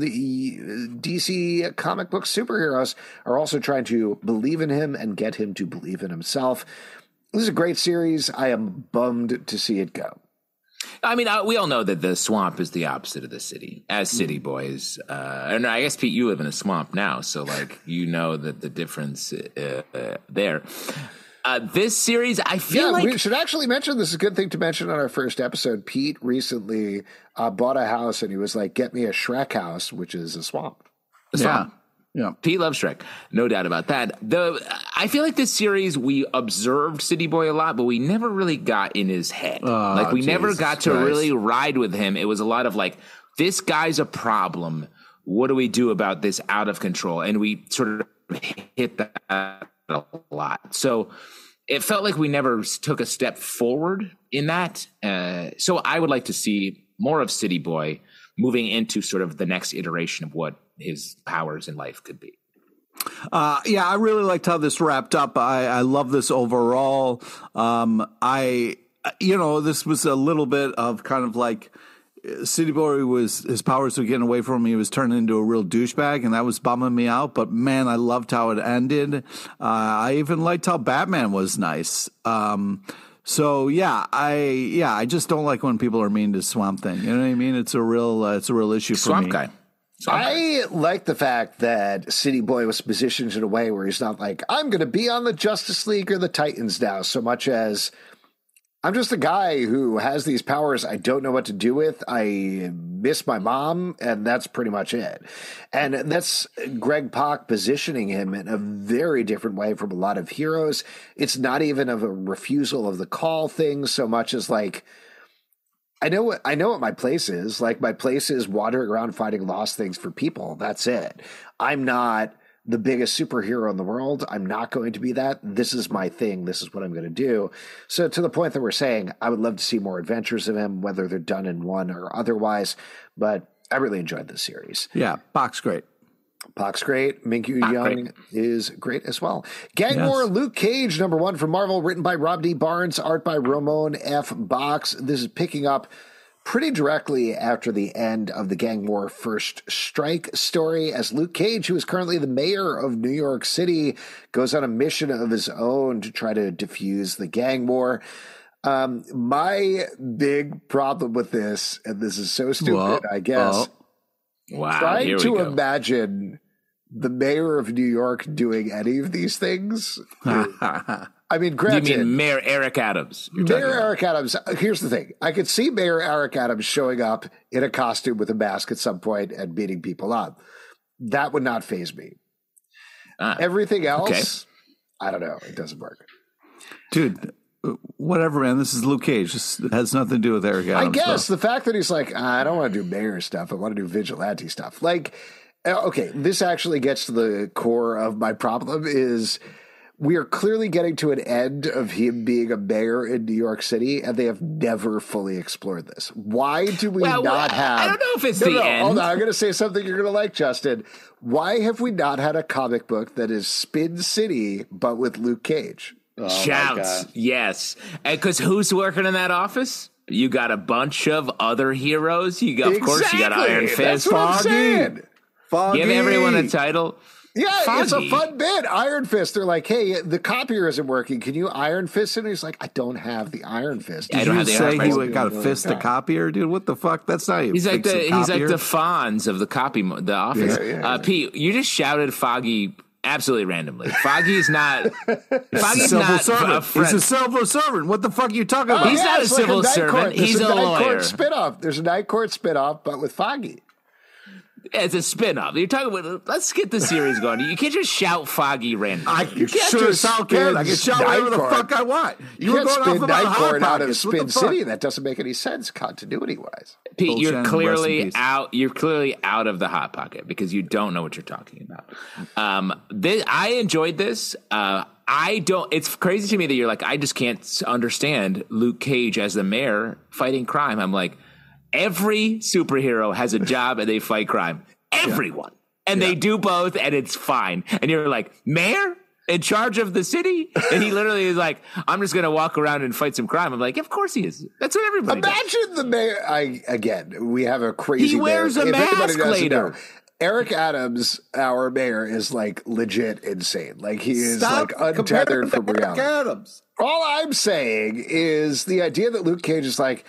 D C comic book superheroes are also trying to believe in him and get him to believe in himself. This is a great series. I am bummed to see it go. I mean, uh, we all know that the swamp is the opposite of the city, as city boys. Uh, and I guess, Pete, you live in a swamp now, so, like, you know that the difference uh, uh, there. Uh, this series, I feel yeah, like... we should actually mention, this is a good thing to mention on our first episode. Pete recently uh, bought a house, and he was like, get me a Shrek house, which is a swamp. A swamp. Yeah. Yeah, Pete loves Shrek, no doubt about that. The I feel like this series we observed City Boy a lot, but we never really got in his head. Oh, like we Jesus never got to Christ. really ride with him. It was a lot of like, this guy's a problem. What do we do about this out of control? And we sort of hit that a lot. So it felt like we never took a step forward in that. Uh, so I would like to see more of City Boy moving into sort of the next iteration of what his powers in life could be. Uh, yeah, I really liked how this wrapped up. I, I love this overall. Um, I, you know, this was a little bit of kind of like City Boy was, his powers were getting away from him. He was turning into a real douchebag, and that was bumming me out. But man, I loved how it ended. Uh, I even liked how Batman was nice. Um, So yeah, I yeah I just don't like when people are mean to Swamp Thing. You know what I mean? It's a real uh, it's a real issue for Swamp me. Guy. Swamp I guy. like the fact that City Boy was positioned in a way where he's not like, I'm going to be on the Justice League or the Titans now, so much as I'm just a guy who has these powers I don't know what to do with. I miss my mom, and that's pretty much it. And that's Greg Pak positioning him in a very different way from a lot of heroes. It's not even of a refusal of the call thing so much as like, I know what I know what my place is. Like, my place is wandering around finding lost things for people. That's it. I'm not the biggest superhero in the world. I'm not going to be that. This is my thing. This is what I'm going to do. So to the point that we're saying, I would love to see more adventures of him, whether they're done in one or otherwise. But I really enjoyed this series. Yeah, Pak's great. Pak's great. Minkyu Pak Young great. is great as well. Gang War, Yes. Luke Cage, number one from Marvel, written by Rob D. Barnes, art by Ramon F. Box. This is picking up pretty directly after the end of the Gang War First Strike story, as Luke Cage, who is currently the mayor of New York City, goes on a mission of his own to try to defuse the gang war. Um, my big problem with this, and this is so stupid, Whoa. I guess, Wow. trying here we to go. imagine the mayor of New York doing any of these things. I mean, You granted, mean Mayor Eric Adams? you're talking Mayor about. Eric Adams, here's the thing. I could see Mayor Eric Adams showing up in a costume with a mask at some point and beating people up. That would not faze me. Ah, Everything else, okay. I don't know. It doesn't work. Dude, whatever, man. This is Luke Cage. This has nothing to do with Eric Adams. I guess so. the fact that he's like, I don't want to do mayor stuff. I want to do vigilante stuff. Like, okay, this actually gets to the core of my problem is we are clearly getting to an end of him being a mayor in New York City, and they have never fully explored this. Why do we Well, not I have... don't know if it's no, the no, end. Hold on, I'm going to say something you're going to like, Justin. Why have we not had a comic book that is Spin City, but with Luke Cage? Shouts. Yes. Because who's working in that office? You got a bunch of other heroes. You got, of course, you got Exactly. Iron That's Fist. what I'm Foggy. saying. Foggy. Give everyone a title. Yeah, it's a Foggy. fun bit. Iron Fist. They're like, hey, the copier isn't working. Can you Iron Fist it? And he's like, I don't have the Iron Fist. I Did don't you have the say Iron he Fist. would got a fist a copier, dude? What the fuck? That's not. He's like the he's like the Fonz of the copy mo- the office. Yeah, yeah, uh, yeah. Pete, you just shouted Foggy absolutely randomly. Foggy's not. Foggy's civil not servant. a friend. He's a civil servant. What the fuck are you talking Oh, about? He's not a it's like civil night servant. Court. There's He's a, a night lawyer. court spinoff. There's a night court spinoff, but with Foggy. It's a spin-off. You're talking about, let's get the series going. You can't just shout Foggy randomly. I You can't sure just as hell can. I can spin shout whatever the Nightcore. fuck I want. You, were can't going spin off about Hot Nightcore out of Pockets. What the Spin fuck? City. That doesn't make any sense continuity-wise. Pete, Bull you're Shannon, rest clearly in peace. out. You're clearly out of the hot pocket because you don't know what you're talking about. Um, this, I enjoyed this. Uh, I don't. It's crazy to me that you're like, I just can't understand Luke Cage as the mayor fighting crime. I'm like, every superhero has a job and they fight crime. Everyone, yeah. and yeah. they do both, and it's fine. And you're like, mayor in charge of the city, and he literally is like, I'm just gonna walk around and fight some crime. I'm like, of course he is. That's what everybody. Imagine does. the mayor. I again, we have a crazy. He wears mayor. a If mask anybody doesn't later. know, Eric Adams, our mayor, is like legit insane. Like he is Stop like untethered from comparing reality. Eric Adams. All I'm saying is the idea that Luke Cage is like,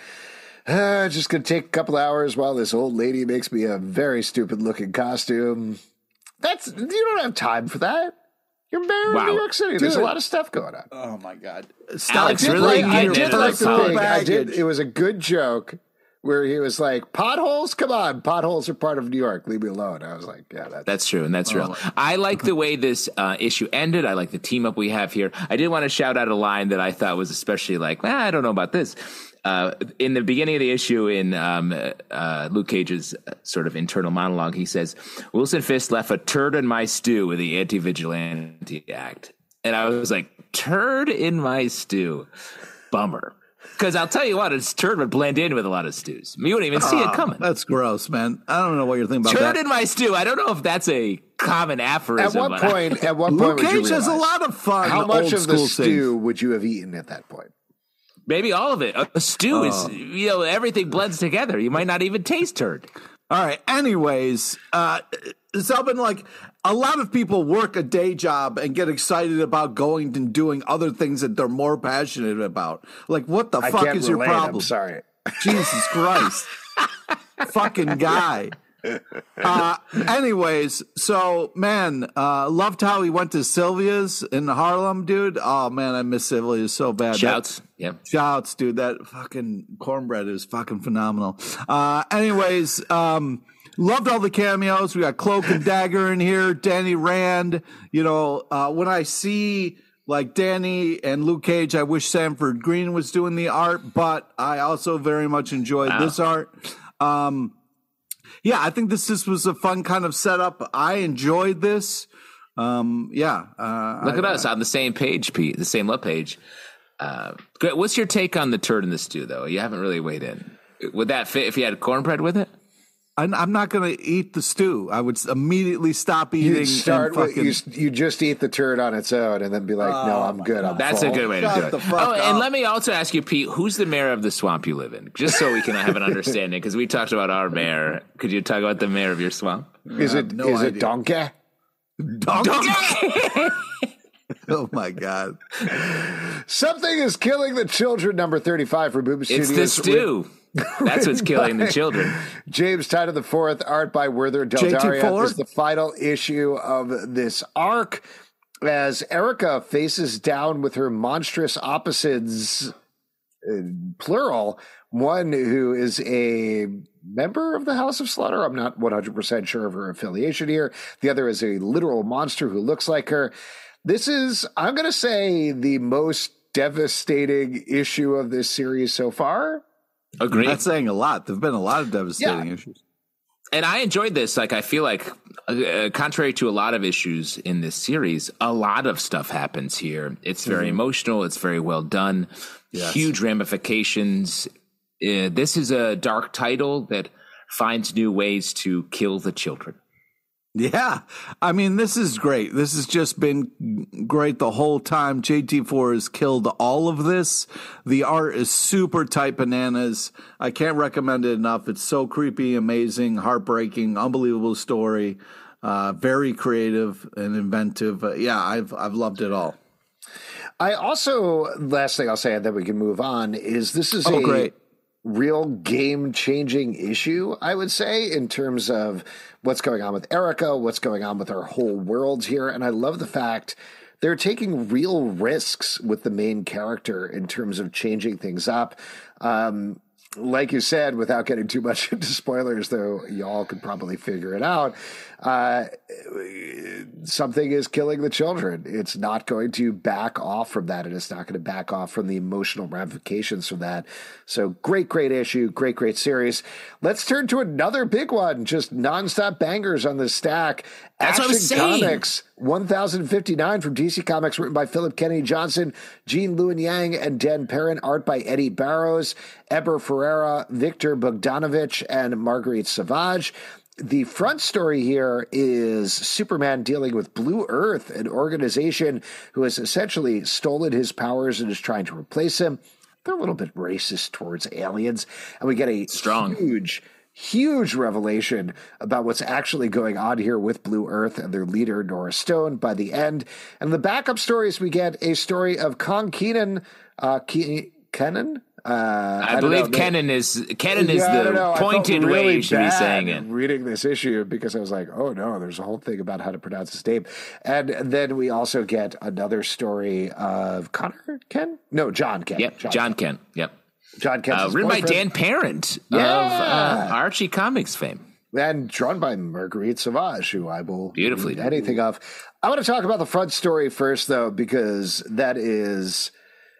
uh, just going to take a couple hours while this old lady makes me a very stupid looking costume. That's, you don't have time for that. You're mayor Wow. of New York City. There's Dude. a lot of stuff going on. Oh my God! Alex I did really like, I getting did into like the the full thing. I did, baggage. it was a good joke where he was like, potholes? Come on. Potholes are part of New York. Leave me alone. I was like, yeah, that's, That's true, and that's real. I like the way this uh, issue ended. I like the team up we have here. I did want to shout out a line that I thought was especially like, ah, I don't know about this. Uh, in the beginning of the issue, in um, uh, Luke Cage's sort of internal monologue, he says, Wilson Fisk left a turd in my stew with the Anti-Vigilante Act. And I was like, turd in my stew. Bummer. Because I'll tell you what, a turd would blend in with a lot of stews. You wouldn't even see Oh, it coming. That's gross, man. I don't know what you're thinking about Turd that. in my stew. I don't know if that's a common aphorism. at what but I- point, at what Luke point would you Cage has a realize? lot of fun. How much old of the school stew things. would you have eaten at that point? Maybe all of it. A, a stew is, you know, everything blends together. You might not even taste turd. All right. Anyways, uh, Zelbin, like a lot of people work a day job and get excited about going and doing other things that they're more passionate about. Like, what the I fuck can't is your relate, problem? I'm sorry. Jesus Christ. Fucking guy. Uh, anyways, so man, uh, loved how he went to Sylvia's in Harlem, dude. Oh man, I miss Sylvia's so bad. Shouts. That, Yep. shouts, dude. That fucking cornbread is fucking phenomenal. Uh, anyways, um, loved all the cameos. We got Cloak and Dagger in here, Danny Rand. You know, uh, when I see like Danny and Luke Cage, I wish Sanford Green was doing the art, but I also very much enjoyed Wow. this art. Um, yeah, I think this, this was a fun kind of setup. I enjoyed this. Um, yeah. Uh, Look I, at us on the same page, Pete, the same love page. Uh, great. What's your take on the turd in the stew, though? You haven't really weighed in. Would that fit if you had cornbread with it? I'm, I'm not going to eat the stew. I would immediately stop eating. You start and with, fucking, you, you just eat the turd on its own and then be like, no, I'm good. I'm That's full. a good way to Shut do it. the fuck Oh, and up. let me also ask you, Pete, who's the mayor of the swamp you live in? Just so we can have an understanding, because we talked about our mayor. Could you talk about the mayor of your swamp? Is it no is it idea. donkey? Donkey. Oh my God. Something is killing the children. Number thirty-five for Boom It's Studios. the stew. That's what's killing the children. James Tynion the fourth, art by Werther J T Deldaria. Ford? This is the final issue of this arc as Erica faces down with her monstrous opposites, uh, plural, one who is a member of the House of Slaughter. I'm not one hundred percent sure of her affiliation here. The other is a literal monster who looks like her. This is, I'm going to say, the most devastating issue of this series so far. Agreed. That's saying a lot. There've been a lot of devastating Yeah. issues. And I enjoyed this. Like, I feel like, uh, contrary to a lot of issues in this series, a lot of stuff happens here. It's very Mm-hmm. emotional. It's very well done. Yes. Huge ramifications. Uh, this is a dark title that finds new ways to kill the children. Yeah. I mean, this is great. This has just been great the whole time. J T four has killed all of this. The art is super tight bananas. I can't recommend it enough. It's so creepy, amazing, heartbreaking, unbelievable story. Uh, very creative and inventive. Uh, yeah, I've I've loved it all. I also, last thing I'll say, and then we can move on, is this is Oh, a great. real game-changing issue, I would say, in terms of what's going on with Erica, what's going on with our whole world here. And I love the fact they're taking real risks with the main character in terms of changing things up. Um, like you said, without getting too much into spoilers, though y'all could probably figure it out, uh, something is killing the children. It's not going to back off from that, and it's not going to back off from the emotional ramifications from that. So great, great issue, great, great series. Let's turn to another big one, just nonstop bangers on the stack. That's Action what I was saying. Comics one thousand fifty-nine from D C Comics, written by Philip Kennedy Johnson, Gene Luen Yang, and Dan Perrin. Art by Eddie Barrows, Eber Ferreira, Victor Bogdanovich, and Marguerite Savage. The front story here is Superman dealing with Blue Earth, an organization who has essentially stolen his powers and is trying to replace him. They're a little bit racist towards aliens, and we get a Strong. huge Huge revelation about what's actually going on here with Blue Earth and their leader, Nora Stone, by the end. And the backup stories, we get a story of Kong Kenan, uh, Ke- Kenan? Uh, I, I believe know, Kenan is Kenan is yeah, the pointed really way you should be saying it. Reading this issue because I was like, oh no, there's a whole thing about how to pronounce his name. And then we also get another story of Connor Ken? No, John Ken. Yep, John, John Ken. Ken. Yep. John Kent's uh, written boyfriend. by Dan Parent yeah. of uh, Archie Comics fame. And drawn by Marguerite Savage, who I will beautifully read anything of. I want to talk about the front story first, though, because that is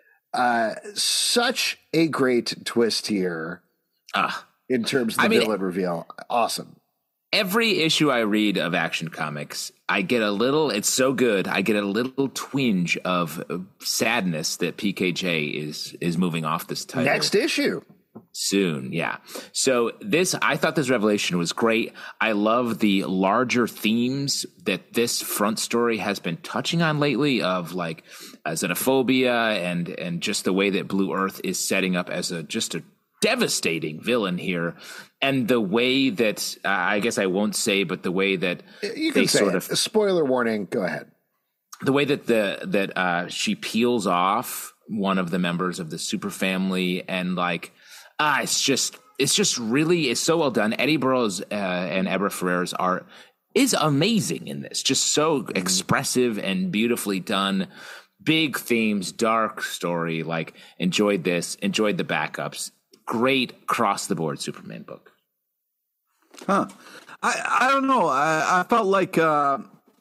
uh, such a great twist here uh, in terms of the I mean, villain reveal. Awesome. Every issue I read of Action Comics, I get a little, it's so good, I get a little twinge of sadness that P K J is is moving off this title. Next issue. Soon, yeah. So this, I thought this revelation was great. I love the larger themes that this front story has been touching on lately of like uh, xenophobia and and just the way that Blue Earth is setting up as a just a devastating villain here, and the way that uh, I guess I won't say, but the way that you can they say sort it. of Spoiler warning. Go ahead. The way that the that uh, she peels off one of the members of the super family, and like ah, it's just it's just really it's so well done. Eddie Burrows uh, and Eber Ferreira's art is amazing in this, just so mm. expressive and beautifully done. Big themes, dark story. Like enjoyed this, enjoyed the backups. Great across-the-board Superman book. Huh. I, I don't know. I, I felt like uh,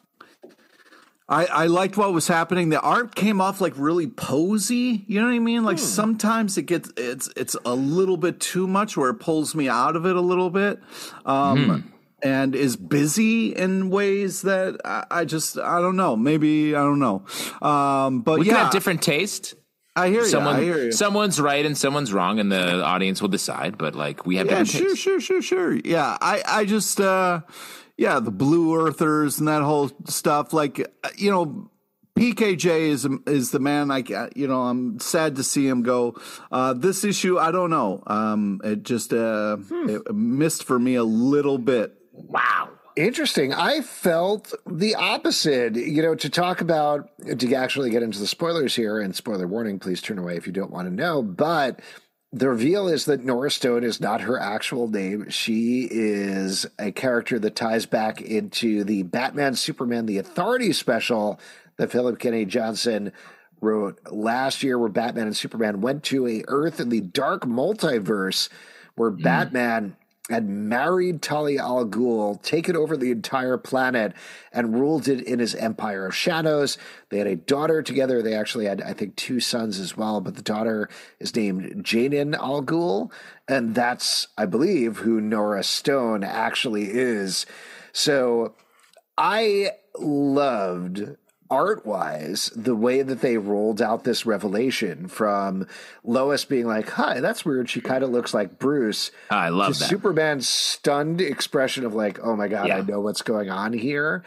I, I liked what was happening. The art came off like really posy. You know what I mean? Like hmm. sometimes it gets it's it's a little bit too much where it pulls me out of it a little bit. Um, mm. And is busy in ways that I, I just, I don't know. Maybe, I don't know. Um, but we yeah. can have different taste. I hear you. Someone, I hear you. Someone's right and someone's wrong, and the audience will decide. But like, we have yeah, different sure, tastes. sure, sure, sure. Yeah, I, I just, uh, yeah, the Blue Earthers and that whole stuff. Like, you know, P K J is is the man. I, you know, I'm sad to see him go. Uh, this issue, I don't know. Um, it just uh, hmm. it missed for me a little bit. Wow. Interesting. I felt the opposite. You know, to talk about, to actually get into the spoilers here, and spoiler warning, please turn away if you don't want to know, but the reveal is that Nora Stone is not her actual name. She is a character that ties back into the Batman Superman The Authority special that Philip Kennedy Johnson wrote last year, where Batman and Superman went to a Earth in the dark multiverse where mm. Batman had married Talia al Ghul, taken over the entire planet, and ruled it in his Empire of Shadows. They had a daughter together. They actually had, I think, two sons as well, but the daughter is named Jayden al Ghul, and that's, I believe, who Nora Stone actually is. So I loved, art-wise, the way that they rolled out this revelation, from Lois being like, hi, that's weird, she kind of looks like Bruce. I love to that. Superman's stunned expression of like, oh my God, yeah. I know what's going on here.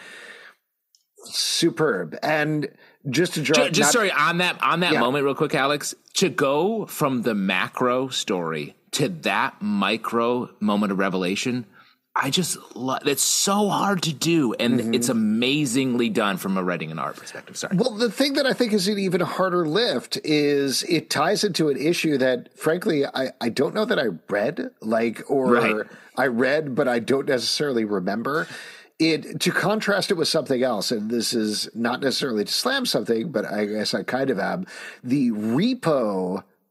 Superb. And just to draw... Just, just not, sorry, on that, on that yeah. moment real quick, Alex, to go from the macro story to that micro moment of revelation... I just love it's so hard to do, and mm-hmm. it's amazingly done from a writing and art perspective. Sorry. Well, the thing that I think is an even harder lift is it ties into an issue that, frankly, I, I don't know that I read, like, or right. I read, but I don't necessarily remember. It to contrast it with something else, and this is not necessarily to slam something, but I guess I kind of am. The Repo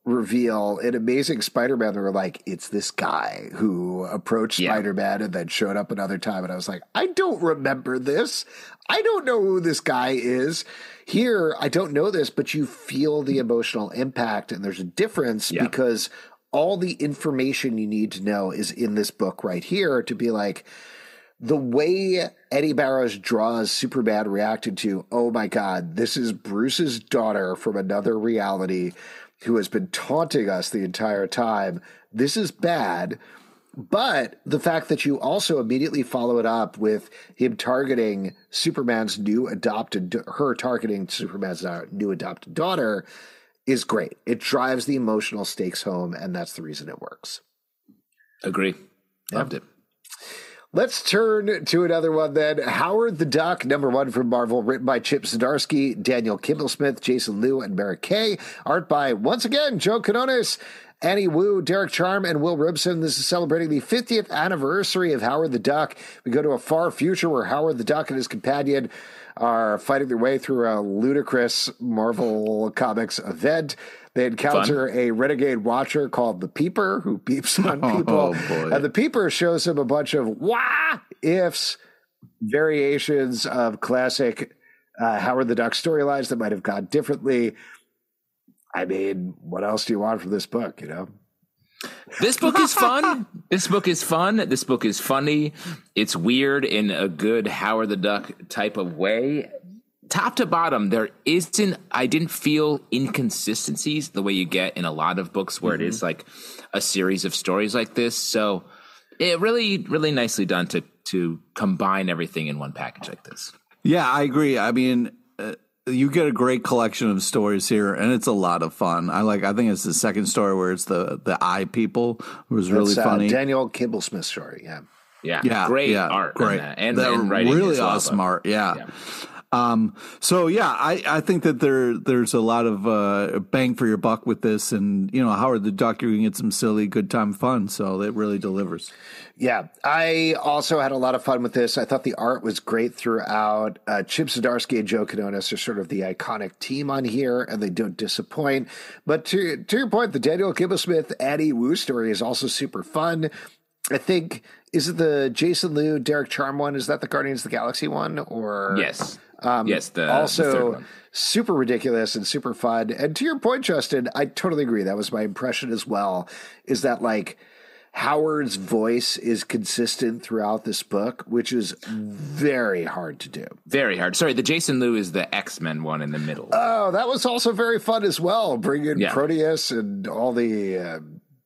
reveal in Amazing Spider-Man, they were like, it's this guy who approached Yeah. Spider-Man and then showed up another time. And I was like, I don't remember this. I don't know who this guy is. Here, I don't know this, but you feel the emotional impact. And there's a difference Yeah. because all the information you need to know is in this book right here to be like, the way Eddie Barrows draws Superman reacted to, oh my God, this is Bruce's daughter from another reality who has been taunting us the entire time. This is bad. But the fact that you also immediately follow it up with him targeting Superman's new adopted, her targeting Superman's new adopted daughter is great. It drives the emotional stakes home, and that's the reason it works. Agree. Loved it. Let's turn to another one then. Howard the Duck, number one from Marvel, written by Chip Zdarsky, Daniel Kimblesmith, Jason Liu, and Mary Kay. Art by, once again, Joe Quinones, Annie Wu, Derek Charm, and Will Ribson. This is celebrating the fiftieth anniversary of Howard the Duck. We go to a far future where Howard the Duck and his companion are fighting their way through a ludicrous Marvel Comics event. They encounter Fun. a renegade watcher called the Peeper who peeps on people. Oh, and the Peeper shows him a bunch of what-ifs, variations of classic uh, Howard the Duck storylines that might have gone differently. I mean, what else do you want from this book, you know? This book is fun. This book is fun. This book is funny. It's weird in a good Howard the Duck type of way. Top to bottom, there isn't, I didn't feel inconsistencies the way you get in a lot of books where mm-hmm. it is like a series of stories like this. So it really, really nicely done to to combine everything in one package like this. Yeah, I agree. I mean, uh, you get a great collection of stories here, and it's a lot of fun. I like. I think it's the second story where it's the the eye people. It was really That's, funny. Uh, Daniel Kimblesmith story. Yeah, yeah, yeah, great yeah, art, great, that. and, that and writing really as well, awesome but, art. Yeah. yeah. Um, so yeah, I, I think that there there's a lot of uh, bang for your buck with this, and you know, Howard the Duck, you can get some silly good time fun, so it really delivers. Yeah, I also had a lot of fun with this. I thought the art was great throughout. Uh, Chip Zdarsky and Joe Quinones are sort of the iconic team on here, and they don't disappoint. But to to your point, the Daniel Kimblesmith Annie Wu story is also super fun. I think, is it the Jason Liu, Derek Charm one? Is that the Guardians of the Galaxy one? Or yes. Um, yes, the, also the third one. Super ridiculous and super fun. And to your point, Justin, I totally agree. That was my impression as well, is that like Howard's voice is consistent throughout this book, which is very hard to do. Very hard. Sorry, the Jason Liu is the X-Men one in the middle. Oh, that was also very fun as well. Bring in yeah. Proteus and all the uh,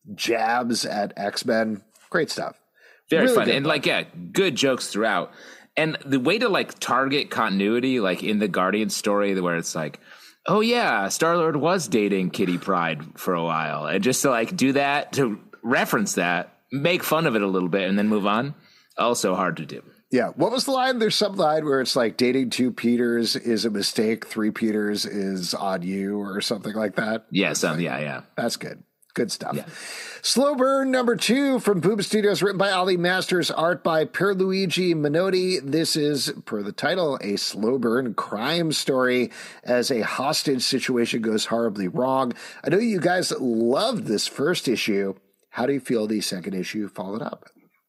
jabs at X-Men. Great stuff. Very really fun. And book. like, yeah, good jokes throughout. And the way to like target continuity, like in the Guardian story where it's like, oh yeah, Star-Lord was dating Kitty Pryde for a while. And just to like do that, to reference that, make fun of it a little bit and then move on. Also hard to do. Yeah. What was the line? There's some line where it's like dating two Peters is a mistake. Three Peters is on you or something like that. Yes. Um, yeah. Yeah. That's good. Good stuff. Yeah. Slow Burn number two from Boom Studios, written by Ali Masters, art by Pierluigi Minotti. This is, per the title, a slow burn crime story as a hostage situation goes horribly wrong. I know you guys loved this first issue. How do you feel the second issue followed up?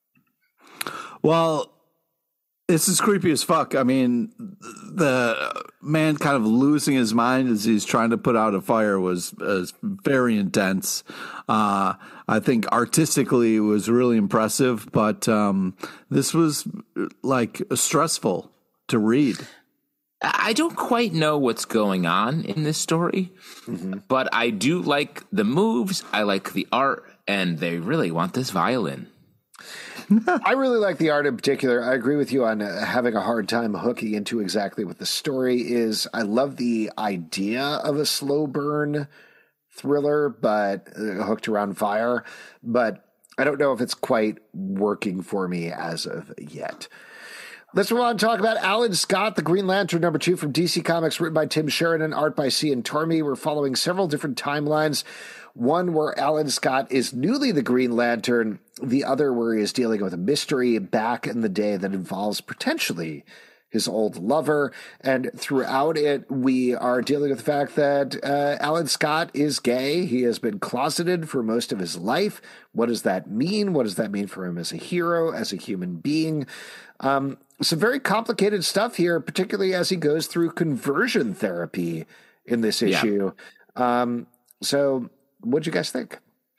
Well, this is creepy as fuck. I mean, the man kind of losing his mind as he's trying to put out a fire was, was very intense. Uh, I think artistically it was really impressive, but um, this was like stressful to read. I don't quite know what's going on in this story, mm-hmm. but I do like the moves. I like the art, and they really want this violin. I really like the art in particular. I agree with you on uh, having a hard time hooking into exactly what the story is. I love the idea of a slow burn thriller, but uh, hooked around fire. But I don't know if it's quite working for me as of yet. Let's move on and talk about Alan Scott, the Green Lantern number two from D C Comics, written by Tim Sheridan, art by Cian Tormey. We're following several different timelines. One where Alan Scott is newly the Green Lantern. The other where he is dealing with a mystery back in the day that involves potentially his old lover. And throughout it, we are dealing with the fact that uh, Alan Scott is gay. He has been closeted for most of his life. What does that mean? What does that mean for him as a hero, as a human being? Um, some very complicated stuff here, particularly as he goes through conversion therapy in this issue. Yeah. Um, so what'd you guys think?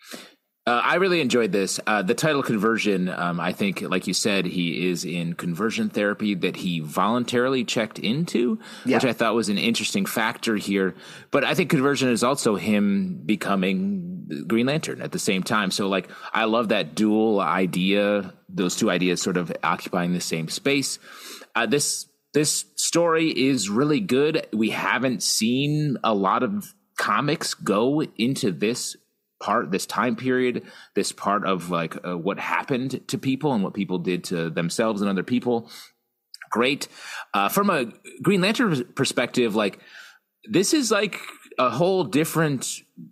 Uh, I really enjoyed this. Uh, the title Conversion, um, I think, like you said, he is in conversion therapy that he voluntarily checked into, yeah. which I thought was an interesting factor here. But I think conversion is also him becoming Green Lantern at the same time. So, like, I love that dual idea, those two ideas sort of occupying the same space. Uh, this this story is really good. We haven't seen a lot of comics go into this part, this time period, this part of like uh, what happened to people and what people did to themselves and other people. Great. Uh, from a Green Lantern perspective, like this is like a whole different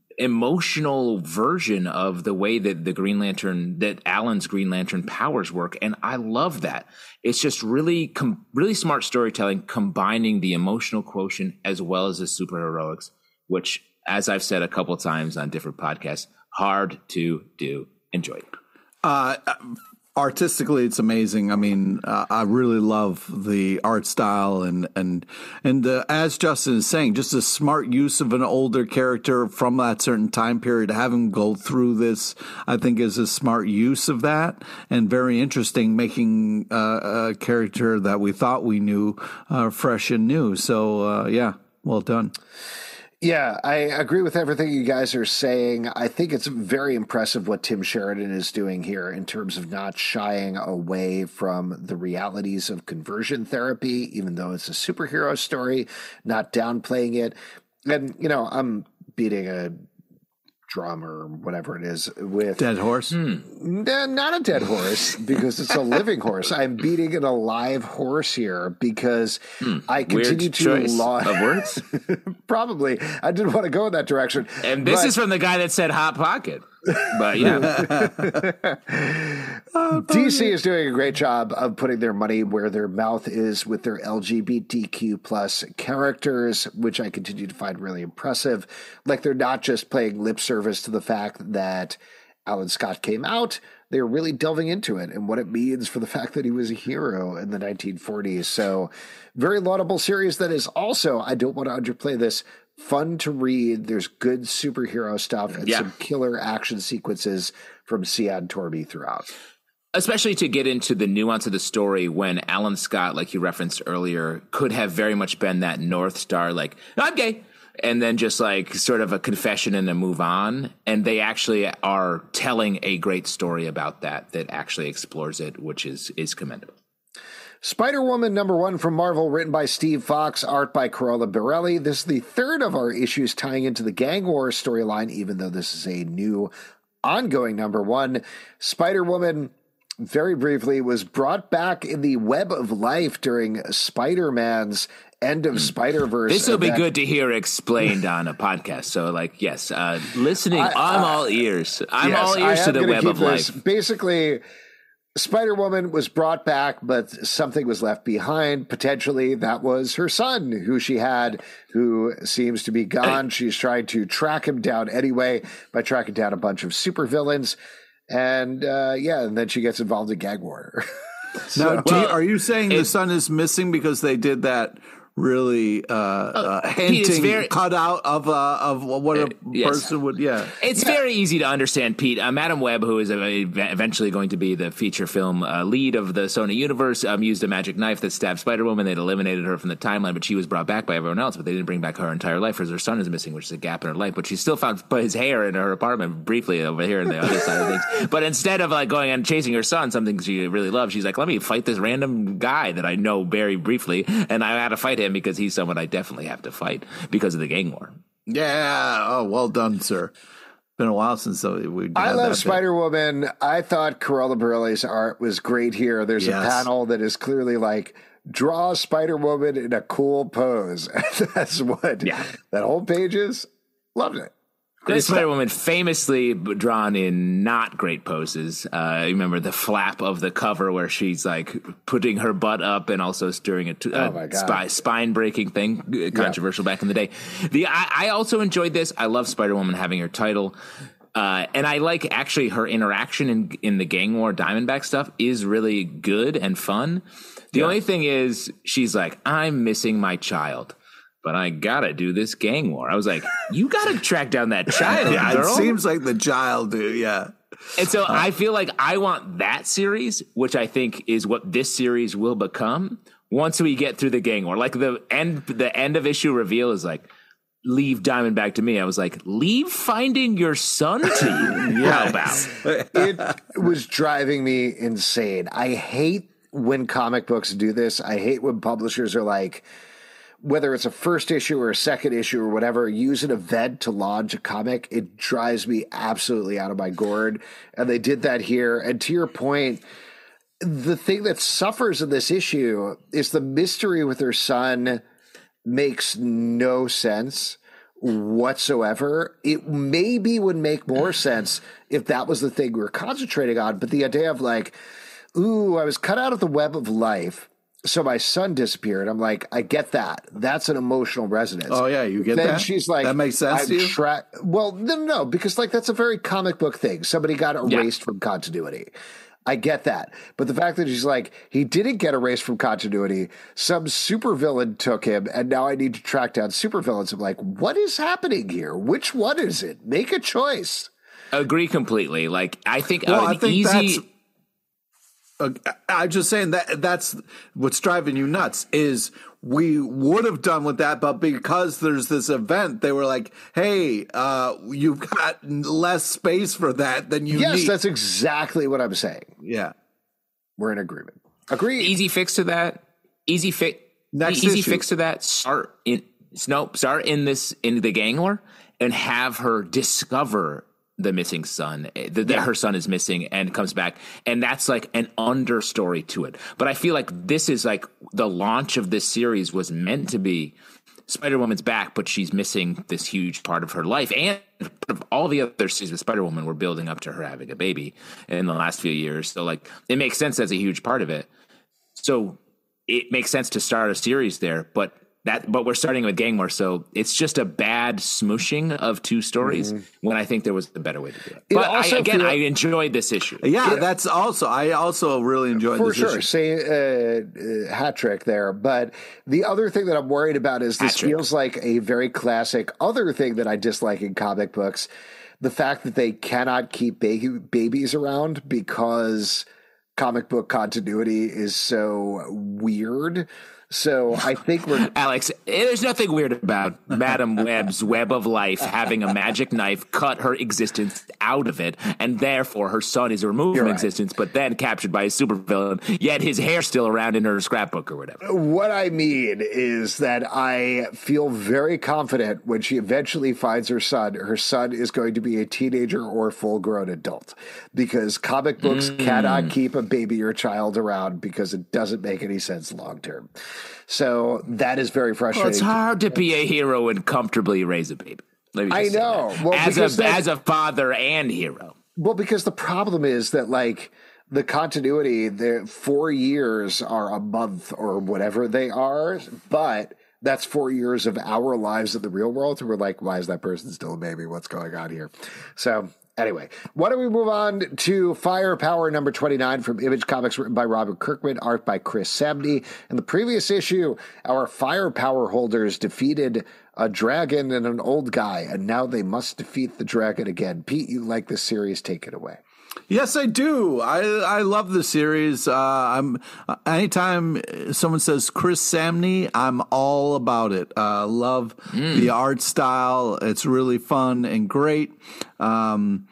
emotional version of the way that the Green Lantern, that Alan's Green Lantern powers work. And I love that. It's just really, com- really smart storytelling, combining the emotional quotient as well as the superheroics, which, as I've said a couple of times on different podcasts, hard to do. Enjoy it. Uh, artistically, it's amazing. I mean, uh, I really love the art style and and and uh, as Justin is saying, just a smart use of an older character from that certain time period. To have him go through this, I think, is a smart use of that and very interesting, making uh, a character that we thought we knew uh, fresh and new. So, uh, yeah, well done. Yeah, I agree with everything you guys are saying. I think it's very impressive what Tim Sheridan is doing here in terms of not shying away from the realities of conversion therapy, even though it's a superhero story, not downplaying it. And, you know, I'm beating a drum or whatever it is with dead horse. Hmm. Not a dead horse because it's a living horse. I'm beating an alive horse here because hmm. I continue Weird to choice lo- of words. Probably. I didn't want to go in that direction. And this but- is from the guy that said Hot Pocket. But yeah, D C is doing a great job of putting their money where their mouth is with their L G B T Q plus characters, which I continue to find really impressive. Like they're not just playing lip service to the fact that Alan Scott came out. They're really delving into it and what it means for the fact that he was a hero in the nineteen forties. So very laudable series that is also, I don't want to underplay this, fun to read. There's good superhero stuff and yeah. some killer action sequences from Cian Torby throughout. Especially to get into the nuance of the story when Alan Scott, like you referenced earlier, could have very much been that North Star, like, no, I'm gay. And then just like sort of a confession and a move on. And they actually are telling a great story about that, that actually explores it, which is, is commendable. Spider-Woman number one from Marvel, written by Steve Fox, art by Carola Borelli. This is the third of our issues tying into the Gang Wars storyline, even though this is a new ongoing number one. Spider-Woman, very briefly, was brought back in the Web of Life during Spider-Man's End of Spider-Verse. This will be event. good to hear explained on a podcast. So, like, yes, uh, listening, I, I'm I, all ears. I'm yes, all ears to the Web of this. Life. Basically, Spider-Woman was brought back, but something was left behind. Potentially, that was her son, who she had, who seems to be gone. She's trying to track him down anyway by tracking down a bunch of supervillains. And, uh, yeah, and then she gets involved in Gang War. So, now, do you, are you saying it, the son is missing because they did that really uh, uh, hinting very, cutout of uh, of what a uh, yes. person would? Yeah, it's yeah. very easy to understand, Pete. Uh, Madam Web, who is eventually going to be the feature film uh, lead of the Sony universe, um, used a magic knife that stabbed Spider-Woman. They'd eliminated her from the timeline, but she was brought back by everyone else. But they didn't bring back her entire life, because her son is missing, which is a gap in her life. But she still found his hair in her apartment briefly over here on the other side of things. But instead of like going and chasing her son, something she really loves, she's like, let me fight this random guy that I know very briefly, and I had to fight him because he's someone I definitely have to fight because of the Gang War. Yeah. Oh, well done, sir. Been a while since we. I love Spider-Woman. I thought Carola Borelli's art was great here. There's yes. a panel that is clearly like, draw Spider-Woman in a cool pose. That's what yeah. that whole page is. Loved it. Spider-Woman famously drawn in not great poses. Uh, you remember the flap of the cover where she's like putting her butt up and also stirring a t- oh uh, spy, spine-breaking thing, controversial yeah. back in the day. The I, I also enjoyed this. I love Spider-Woman having her title. Uh, and I like actually her interaction in, in the Gang War Diamondback stuff is really good and fun. The yeah. only thing is she's like, I'm missing my child. But I gotta do this gang war. I was like, you gotta track down that child, yeah, girl. It seems like the child, dude. Yeah. And so uh, I feel like I want that series, which I think is what this series will become once we get through the gang war. Like the end, the end of issue reveal is like, leave Diamondback to me. I was like, leave finding your son to you. yeah. How about? It was driving me insane. I hate when comic books do this. I hate when publishers are like, whether it's a first issue or a second issue or whatever, use an event to launch a comic. It drives me absolutely out of my gourd. And they did that here. And to your point, the thing that suffers in this issue is the mystery with her son makes no sense whatsoever. It maybe would make more sense if that was the thing we were concentrating on. But the idea of like, ooh, I was cut out of the web of life, so my son disappeared. I'm like, I get that. That's an emotional resonance. Oh, yeah, you get then that? Then she's like, that makes sense I'm to you? Tra- well, no, no, because like that's a very comic book thing. Somebody got erased yeah. from continuity. I get that. But the fact that she's like, he didn't get erased from continuity. Some supervillain took him, and now I need to track down supervillains. I'm like, what is happening here? Which one is it? Make a choice. Agree completely. Like, I think, well, uh, I think easy... that's... I'm just saying that that's what's driving you nuts is we would have done with that, but because there's this event, they were like, hey, uh, you've got less space for that than you yes, need. Yes, that's exactly what I'm saying. Yeah. We're in agreement. Agreed. Easy fix to that. Easy fix. Next easy issue. fix to that. Start in, no, start in this, in the gang war and have her discover the missing son, that yeah. her son is missing and comes back. And that's like an understory to it. But I feel like this is like the launch of this series was meant to be Spider-Woman's back, but she's missing this huge part of her life. And all the other series with Spider-Woman were building up to her having a baby in the last few years. So like it makes sense as a huge part of it. So it makes sense to start a series there, but That, but we're starting with Gang War, so it's just a bad smooshing of two stories mm-hmm. when I think there was a better way to do it. it but I, again, feel, I enjoyed this issue. Yeah, yeah, that's also, I also really enjoyed For this sure. issue. Say uh, uh, hat trick there. But the other thing that I'm worried about is this hat-trick. feels like a very classic other thing that I dislike in comic books. The fact that they cannot keep ba- babies around because comic book continuity is so weird. So I think we're Alex. There's nothing weird about Madam Web's web of life having a magic knife cut her existence out of it, and therefore her son is removed You're from right. existence, but then captured by a supervillain. Yet his hair's still around in her scrapbook or whatever. What I mean is that I feel very confident when she eventually finds her son, her son is going to be a teenager or full-grown adult, because comic books mm. cannot keep a baby or child around because it doesn't make any sense long term. So that is very frustrating. Well, it's hard to be a hero and comfortably raise a baby. I know. Well, as a that, as a father and hero. Well, because the problem is that like the continuity, the four years are a month or whatever they are, but that's four years of our lives in the real world. And we're like, why is that person still a baby? What's going on here? So anyway, why don't we move on to Firepower number twenty-nine from Image Comics, written by Robert Kirkman, art by Chris Samney. In the previous issue, our Firepower holders defeated a dragon and an old guy, and now they must defeat the dragon again. Pete, you like this series? Take it away. Yes, I do. I I love the series. Uh, I'm anytime someone says Chris Samney, I'm all about it. Uh, love mm. the art style. It's really fun and great. Um,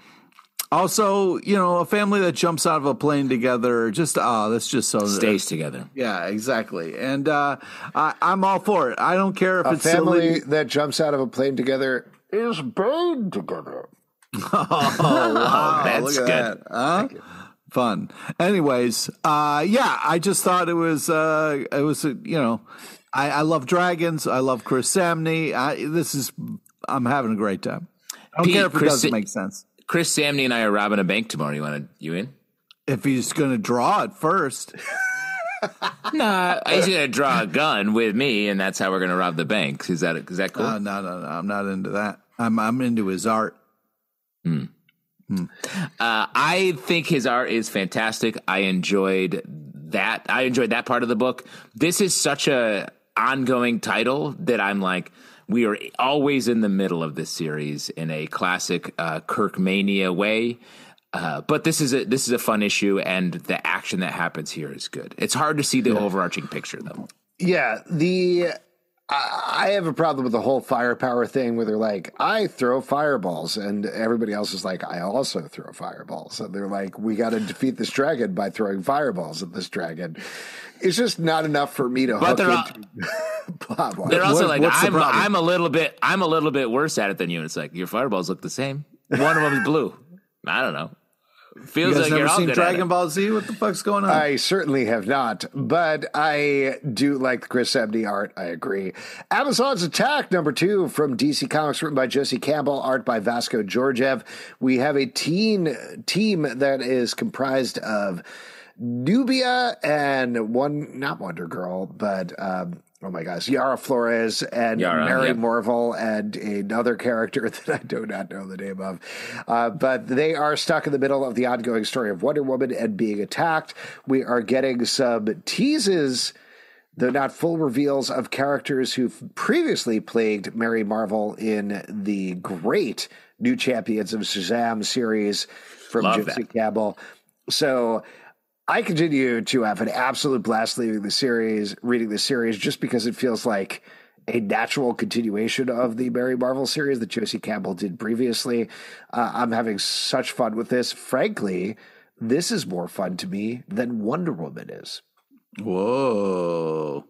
also, you know, a family that jumps out of a plane together. Just oh, that's just so stays uh, together. Yeah, exactly. And uh, I, I'm all for it. I don't care if a it's family silly. that jumps out of a plane together is burned together. Oh, wow. That's Look at good. That. Huh? Fun. Anyways, uh, yeah, I just thought it was, uh, it was, uh, you know, I, I love dragons. I love Chris Samney. I, this is, I'm having a great time. I don't Pete, care if it Chris, doesn't make sense. Chris Samney and I are robbing a bank tomorrow. You want to, you in? If he's going to draw it first. Nah, he's going to draw a gun with me, and that's how we're going to rob the bank. Is that is that cool? Uh, no, no, no. I'm not into that. I'm I'm into his art. Hmm. Hmm. Uh, I think his art is fantastic. I enjoyed that. I enjoyed that part of the book. This is such a ongoing title that I'm like, we are always in the middle of this series in a classic uh, Kirkmania way. Uh, but this is a this is a fun issue, and the action that happens here is good. It's hard to see the yeah. overarching picture, though. Yeah, the I have a problem with the whole firepower thing where they're like, I throw fireballs, and everybody else is like, I also throw fireballs. And they're like, we got to defeat this dragon by throwing fireballs at this dragon. It's just not enough for me to but hook they're into. All, they're also what, like, I'm the I'm a little bit I'm a little bit worse at it than you. It's like your fireballs look the same. One of them is blue. I don't know. Feels you guys like never you're all seen good Dragon at it. Ball Z? What the fuck's going on? I certainly have not, but I do like the Chris Samney art. I agree. Amazon's Attack, number two from D C Comics, written by Jesse Campbell, art by Vasco Georgiev. We have a teen team that is comprised of Nubia and one, not Wonder Girl, but um, oh my gosh, Yara Flores and Yara, Mary yep. Marvel and another character that I do not know the name of. Uh, but they are stuck in the middle of the ongoing story of Wonder Woman and being attacked. We are getting some teases, though not full reveals, of characters who've previously plagued Mary Marvel in the great New Champions of Shazam series from Love Jesse that. Campbell. So I continue to have an absolute blast leaving the series, reading the series, just because it feels like a natural continuation of the Mary Marvel series that Josie Campbell did previously. Uh, I'm having such fun with this. Frankly, this is more fun to me than Wonder Woman is. Whoa.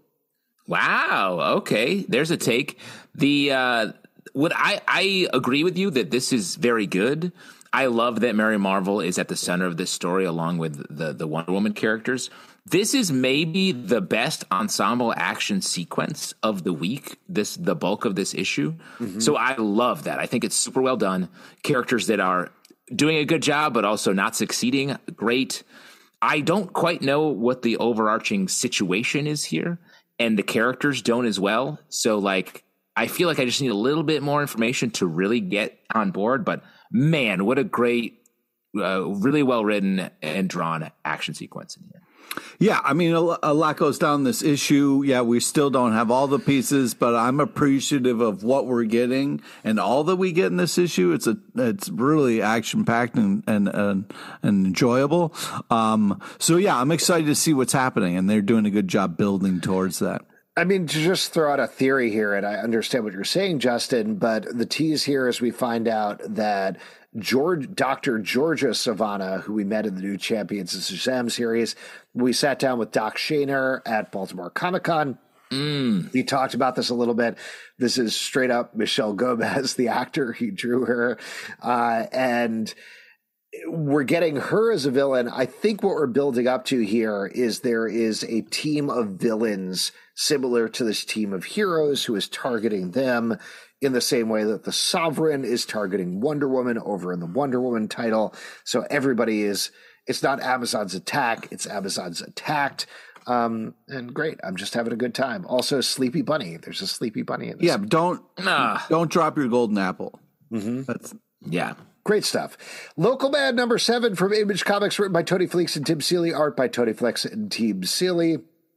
Wow. Okay. There's a take. The uh, what I I agree with you that this is very good. I love that Mary Marvel is at the center of this story along with the, the Wonder Woman characters. This is maybe the best ensemble action sequence of the week, this the bulk of this issue. Mm-hmm. So I love that. I think it's super well done. Characters that are doing a good job but also not succeeding, great. I don't quite know what the overarching situation is here, and the characters don't as well. So like I feel like I just need a little bit more information to really get on board, but man, what a great, uh, really well written and drawn action sequence in here. Yeah, I mean, a, a lot goes down this issue. Yeah, we still don't have all the pieces, but I'm appreciative of what we're getting and all that we get in this issue. It's a, it's really action packed and and, and and enjoyable. Um, so yeah, I'm excited to see what's happening, and they're doing a good job building towards that. I mean, to just throw out a theory here, and I understand what you're saying, Justin, but the tease here is we find out that George, Doctor Georgia Savannah, who we met in the New Champions of Shazam series, we sat down with Doc Shaner at Baltimore Comic Con. Mm. We talked about this a little bit. This is straight up Michelle Gomez, the actor. He drew her. Uh, and we're getting her as a villain. I think what we're building up to here is there is a team of villains similar to this team of heroes who is targeting them in the same way that the Sovereign is targeting Wonder Woman over in the Wonder Woman title. So everybody is, it's not Amazon's Attack, it's Amazon's Attacked. Um, and great. I'm just having a good time. Also, Sleepy Bunny. There's a Sleepy Bunny in this. Yeah, don't, Ah. don't drop your golden apple. Mm-hmm. That's, Yeah. Great stuff. Local Man number seven from Image Comics, written by Tony Fleecs and Tim Seeley, art by Tony Fleecs and Tim Seeley.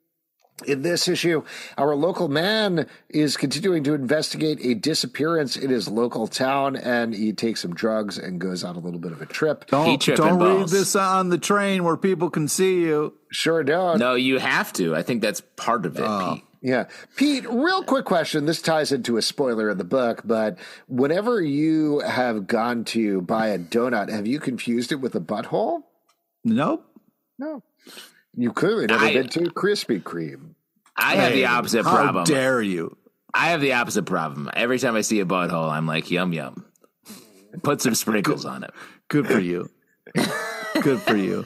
In this issue, our local man is continuing to investigate a disappearance in his local town, and he takes some drugs and goes on a little bit of a trip. don't tripping don't read balls. this on the train where people can see you. Sure don't. No, you have to. I think that's part of it, Oh. Pete. Yeah. Pete, real quick question. This ties into a spoiler in the book, but whenever you have gone to buy a donut, have you confused it with a butthole? Nope. No. You clearly never I- been to Krispy Kreme. I have the Hey, opposite how problem. dare you? I have the opposite problem. Every time I see a butthole, I'm like, yum, yum. Put some sprinkles on it. Good for you. Good for you.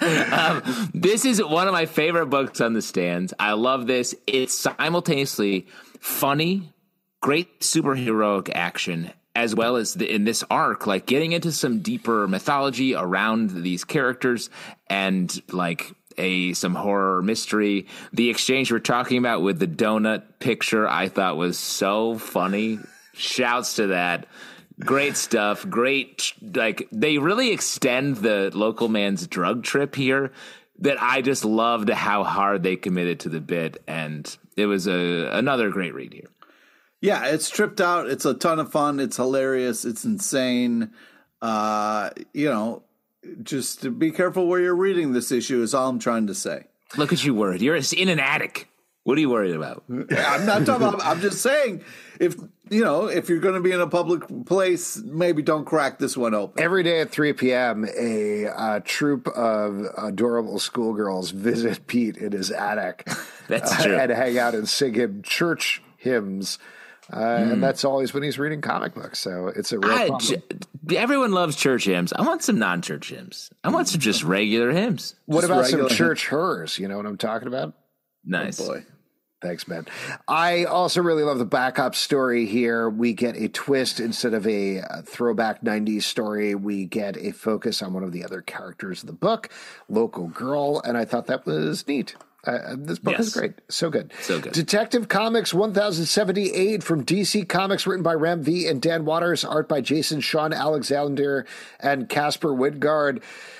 Um, this is one of my favorite books on the stands. I love this. It's simultaneously funny, great superheroic action, as well as the, in this arc, like getting into some deeper mythology around these characters and like a some horror mystery. The exchange we're talking about with the donut picture, I thought was so funny. Shouts to that. Great stuff. Great. Like they really extend the local man's drug trip here. That I just loved how hard they committed to the bit, and it was a another great read here. Yeah, it's tripped out. It's a ton of fun. It's hilarious. It's insane. Uh, you know, just be careful where you're reading this issue is all I'm trying to say. Look at you worried. You're in an attic. What are you worried about? I'm not talking about, I'm just saying, if, you know, if you're going to be in a public place, maybe don't crack this one open. Every day at three p.m., a uh, troop of adorable schoolgirls visit Pete in his attic. That's true. Uh, and hang out and sing him church hymns. Uh, mm. And that's always when he's reading comic books. So it's a real I, problem. J- everyone loves church hymns. I want some non-church hymns. I want some just regular hymns. What just about some hymns. church hers? You know what I'm talking about? Nice. Oh boy. Thanks, man. I also really love the backup story here. We get a twist instead of a, a throwback nineties story. We get a focus on one of the other characters of the book, Local Girl, and I thought that was neat. Uh, this book Yes. is great. So good. So good. Detective Comics one thousand seventy-eight from D C Comics, written by Ram V and Dan Waters, art by Jason Sean Alexander and Casper Wingard.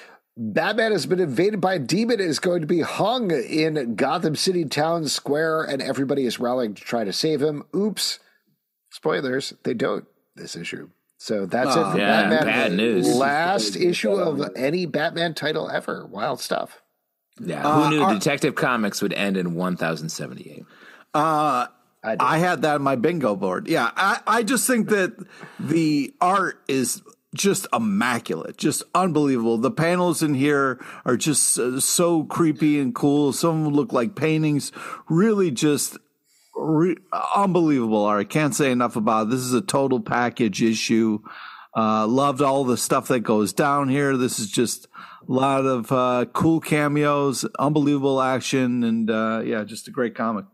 Batman has been invaded by a demon and is going to be hung in Gotham City Town Square, and everybody is rallying to try to save him. Oops. Spoilers, they don't this issue. So that's oh, it for yeah, Batman. bad news. Last issue of any Batman title ever. Wild stuff. Yeah, Uh, who knew our- Detective Comics would end in one thousand seventy-eight? Uh, I did. I had that on my bingo board. Yeah, I, I just think that the art is just immaculate, just unbelievable. The panels in here are just uh, so creepy and cool. Some of them look like paintings. Really just re- unbelievable art. I can't say enough about it. This is a total package issue. Uh, loved all the stuff that goes down here. This is just a lot of uh, cool cameos, unbelievable action, and uh, yeah, just a great comic.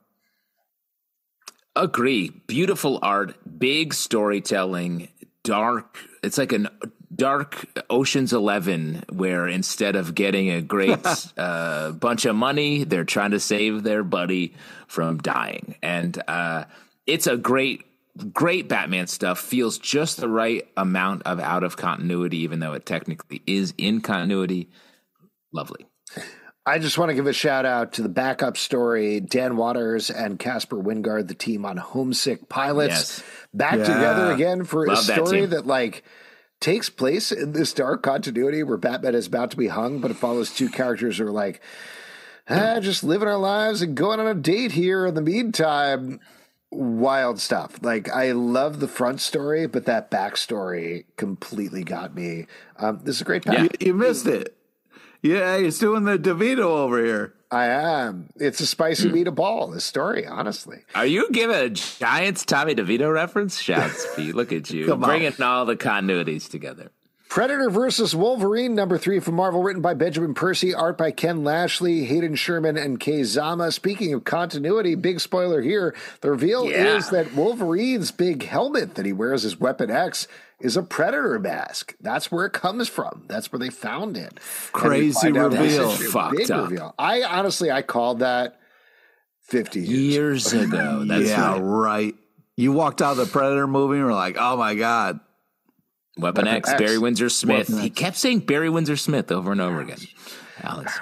Agree. Beautiful art, big storytelling, dark. It's like a dark Ocean's Eleven, where instead of getting a great uh, bunch of money, they're trying to save their buddy from dying. And uh, it's a great, great Batman stuff. Feels just the right amount of out of continuity, even though it technically is in continuity. Lovely. I just want to give a shout out to the backup story, Dan Waters and Casper Wingard, the team on Homesick Pilots, Yes. back Yeah. together again for Love a that story team. that, like, takes place in this dark continuity where Batman is about to be hung, but it follows two characters who are like, ah, just living our lives and going on a date here in the meantime. Wild stuff. Like, I love the front story, but that backstory completely got me. Um, this is a great pack. Yeah. You missed it. Yeah, he's doing the DeVito over here. I am. It's a spicy meatball, this story, honestly. Are you giving a Giants Tommy DeVito reference? Shouts, Pete. Look at you. Come on. Bringing all the continuities together. Predator versus Wolverine, number three from Marvel, written by Benjamin Percy, art by Ken Lashley, Hayden Sherman, and Kei Zama. Speaking of continuity, big spoiler here, the reveal Yeah. is that Wolverine's big helmet that he wears as Weapon X is a Predator mask. That's where it comes from. That's where they found it. Crazy And we find out reveal. this is a Fucked big up. reveal. I honestly, I called that fifty years. Years ago. That's yeah, right. right. You walked out of the Predator movie and were like, oh my God. Weapon, Weapon X, X. Barry Windsor Smith. Weapon He X. kept saying Barry Windsor Smith over and over again. Alex.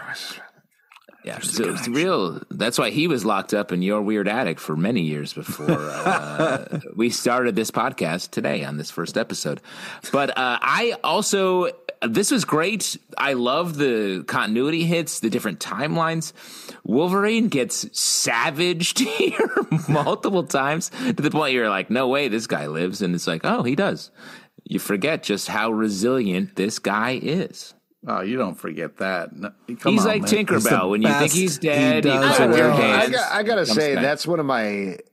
Yeah, so it's real. That's why he was locked up in your weird attic for many years before uh, we started this podcast today on this first episode. But uh, I also, this was great. I love the continuity hits, the different timelines. Wolverine gets savaged here multiple times to the point you're like, no way, this guy lives. And it's like, oh, he does. You forget just how resilient this guy is. Oh, you don't forget that. No, come He's on, like man. He's the Tinkerbell. When you think best. he's dead, he he does puts I, up it your will. well. I, hands. got, I gotta comes say, back. that's one of my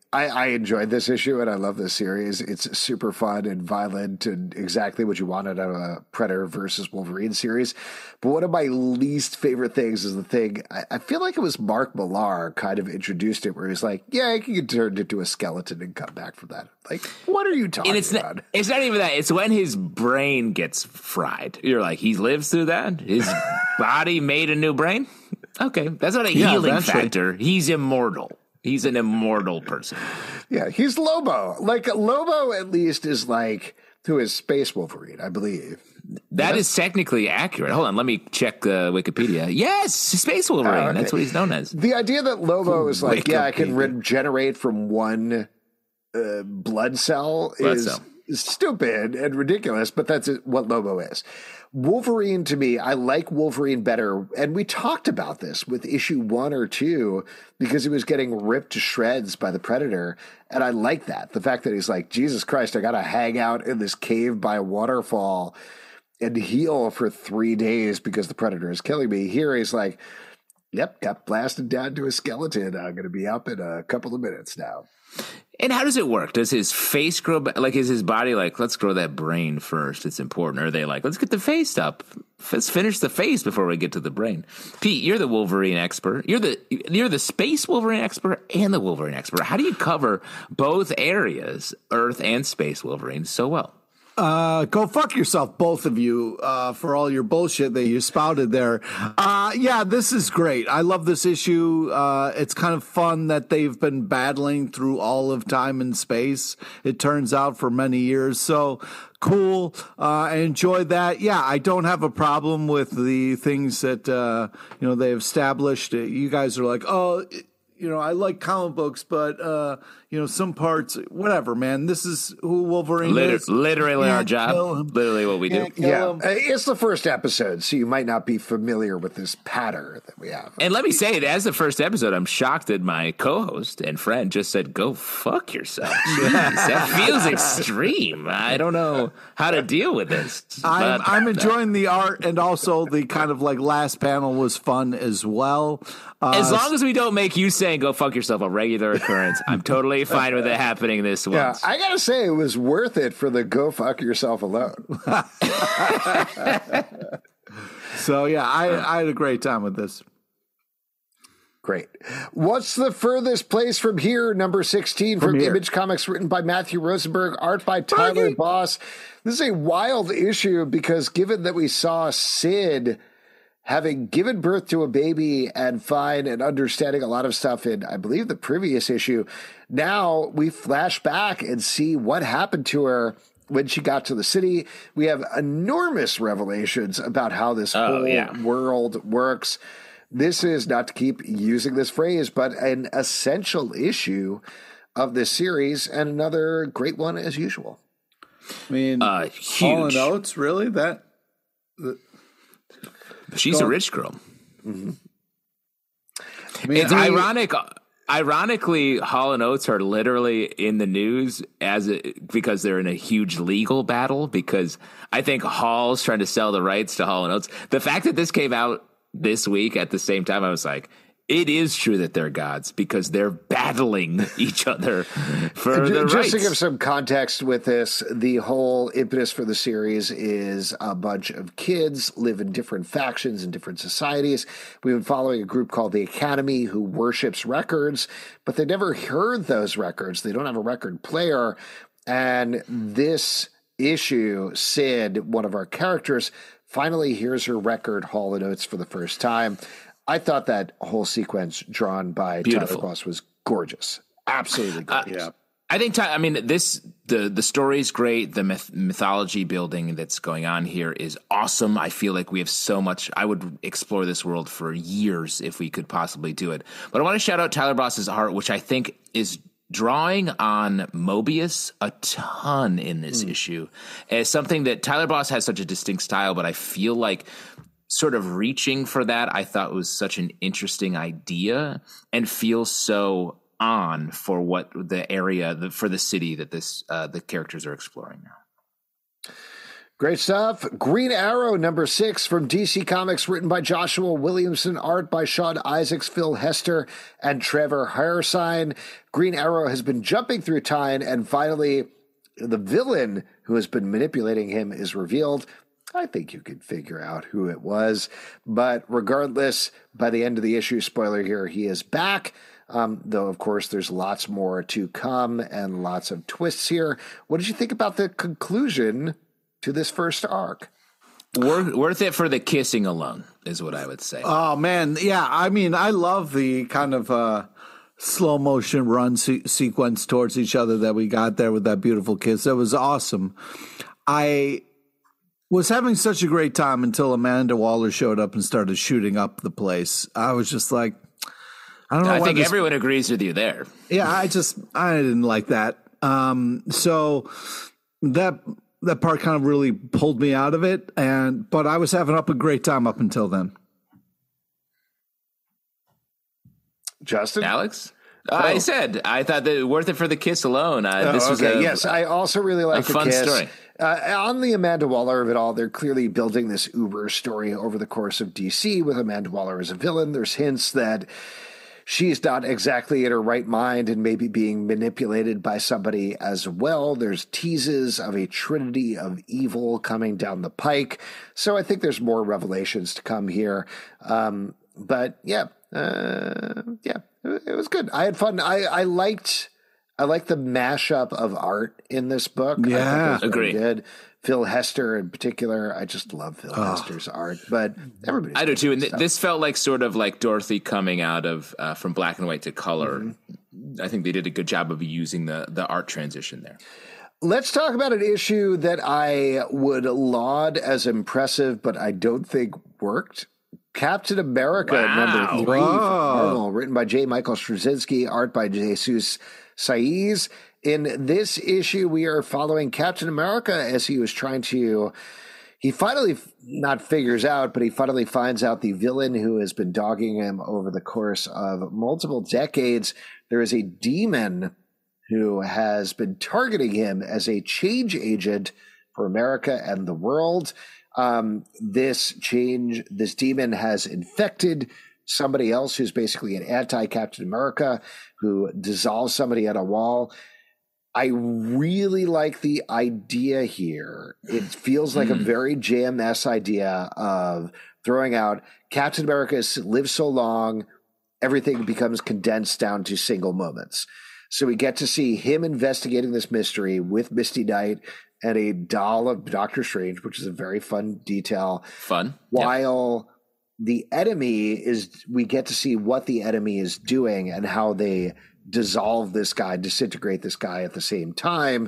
I, I enjoyed this issue and I love this series. It's super fun and violent and exactly what you wanted out of a Predator versus Wolverine series. But one of my least favorite things is the thing, I, I feel like it was Mark Millar kind of introduced it where he's like, yeah, I can get turned into a skeleton and come back from that. Like, what are you talking and it's about? Not, it's not even that. It's when his brain gets fried. You're like, he lives through that? His body made a new brain? Okay, that's not a yeah, healing eventually. factor. He's immortal. He's an immortal person. Yeah, he's Lobo. Like, Lobo at least is like, who is Space Wolverine, I believe. That is technically accurate. Hold on, let me check uh, Wikipedia. Yes, Space Wolverine. Oh, okay. That's what he's known as. The idea that Lobo is like, yeah, I can Wikipedia. regenerate from one uh, blood cell Blood is cell. stupid and ridiculous, but that's what Lobo is. Wolverine, to me, I like Wolverine better, and we talked about this with issue one or two because he was getting ripped to shreds by the Predator, and I like that. The fact that he's like, Jesus Christ, I got to hang out in this cave by a waterfall and heal for three days because the Predator is killing me. Here he's like, yep, got blasted down to a skeleton. I'm going to be up in a couple of minutes now. And how does it work? Does his face grow back? Like, is his body like, let's grow that brain first? It's important. Or are they like, let's get the face up. Let's finish the face before we get to the brain. Pete, you're the Wolverine expert. You're the you're the space Wolverine expert and the Wolverine expert. How do you cover both areas, Earth and space Wolverine, so well? Uh, go fuck yourself, both of you, uh, for all your bullshit that you spouted there. Uh, yeah, this is great. I love this issue. Uh, it's kind of fun that they've been battling through all of time and space, it turns out, for many years. So cool. Uh, I enjoyed that. Yeah, I don't have a problem with the things that, uh, you know, they've established. You guys are like, oh, you know, I like comic books, but, uh, you know, some parts, whatever, man. This is who Wolverine Liter- is. literally Yeah, our job. kill him. Literally what we do. Yeah, kill Yeah, him. uh, it's the first episode, so you might not be familiar with this pattern that we have. And let me say, as the first episode, I'm shocked that my co-host and friend just said, go fuck yourself. Jeez, that feels extreme. I don't know how to deal with this. I'm, But- I'm enjoying the art, and also the kind of like last panel was fun as well. Uh, As long as we don't make you saying "go fuck yourself" a regular occurrence, I'm totally fine with it happening this Yeah, once. I gotta say, it was worth it for the go fuck yourself alone. so yeah, I, I had a great time with this. Great. What's the furthest place from here? Number sixteen from, From here. Image Comics, written by Matthew Rosenberg, art by Tyler Buggy. Boss. This is a wild issue because given that we saw Sid having given birth to a baby and fine and understanding a lot of stuff in, I believe, the previous issue, now we flash back and see what happened to her when she got to the city. We have enormous revelations about how this Oh, whole yeah. world works. This is, not to keep using this phrase, but an essential issue of this series, and another great one as usual. I mean, Uh, Hall and huge. Oates, really? That She's a rich girl. I mean, It's I- ironic. Ironically, Hall and Oates are literally in the news as a, because they're in a huge legal battle. Because I think Hall's trying to sell the rights to Hall and Oates. The fact that this came out this week at the same time, I was like, it is true that they're gods because they're battling each other for Ju- the Just rights. to give some context with this, the whole impetus for the series is a bunch of kids live in different factions in different societies. We've been following a group called the Academy who worships records, but they never heard those records. They don't have a record player. And this issue, Sid, one of our characters, finally hears her record, Hall and Oates, for the first time. I thought that whole sequence drawn by Beautiful. Tyler Boss was gorgeous. Absolutely gorgeous. yeah. I think, Ty- I mean, this, the, the story is great. The myth, mythology building that's going on here is awesome. I feel like we have so much. I would explore this world for years if we could possibly do it. But I want to shout out Tyler Boss's art, which I think is drawing on Mobius a ton in this issue. As something that Tyler Boss has such a distinct style, but I feel like sort of reaching for that, I thought was such an interesting idea and feels so on for what the area, the, for the city that this uh, the characters are exploring now. Great stuff. Green Arrow, number six from D C Comics, written by Joshua Williamson, art by Sean Isaacs, Phil Hester, and Trevor Hairsine. Green Arrow has been jumping through time, and finally, the villain who has been manipulating him is revealed. I think you could figure out who it was. But regardless, by the end of the issue, spoiler here, he is back. Um, though, of course, there's lots more to come and lots of twists here. What did you think about the conclusion to this first arc? Worth, worth it for the kissing alone is what I would say. Oh, man. Yeah, I mean, I love the kind of uh, slow motion run se- sequence towards each other that we got there with that beautiful kiss. That was awesome. I was having such a great time until Amanda Waller showed up and started shooting up the place. I was just like, I don't know. I why think this- everyone agrees with you there. Yeah, I just, I didn't like that. Um, so that... That part kind of really pulled me out of it, and but I was having up a great time up until then. Justin? Alex? Uh, I said, I thought that worth it for the kiss alone. Uh, Oh, this was okay. a, yes, I also really like a the fun kiss. story. Uh, on the Amanda Waller of it all, they're clearly building this Uber story over the course of D C with Amanda Waller as a villain. There's hints that she's not exactly in her right mind and maybe being manipulated by somebody as well. There's teases of a trinity of evil coming down the pike. So I think there's more revelations to come here. Um, but yeah, uh, yeah, it, it was good. I had fun. I, I liked, I liked the mashup of art in this book. Yeah. I thought that was very Agreed. good. Phil Hester in particular, I just love Phil Hester's art, but everybody. I do too. And th- this felt like sort of like Dorothy coming out of uh, from black and white to color. Mm-hmm. I think they did a good job of using the the art transition there. Let's talk about an issue that I would laud as impressive, but I don't think worked. Captain America Wow. number three Whoa. from Marvel, written by J. Michael Straczynski, art by Jesus Saiz. In this issue, we are following Captain America as he was trying to, he finally not figures out, but he finally finds out the villain who has been dogging him over the course of multiple decades. There is a demon who has been targeting him as a change agent for America and the world. Um, this change, this demon has infected somebody else who's basically an anti-Captain America who dissolves somebody at a wall. I really like the idea here. It feels like a very J M S idea of throwing out Captain America has lived so long, everything becomes condensed down to single moments. So we get to see him investigating this mystery with Misty Knight and a doll of Doctor Strange, which is a very fun detail. Fun. While the enemy is, we get to see what the enemy is doing and how they dissolve this guy, disintegrate this guy at the same time.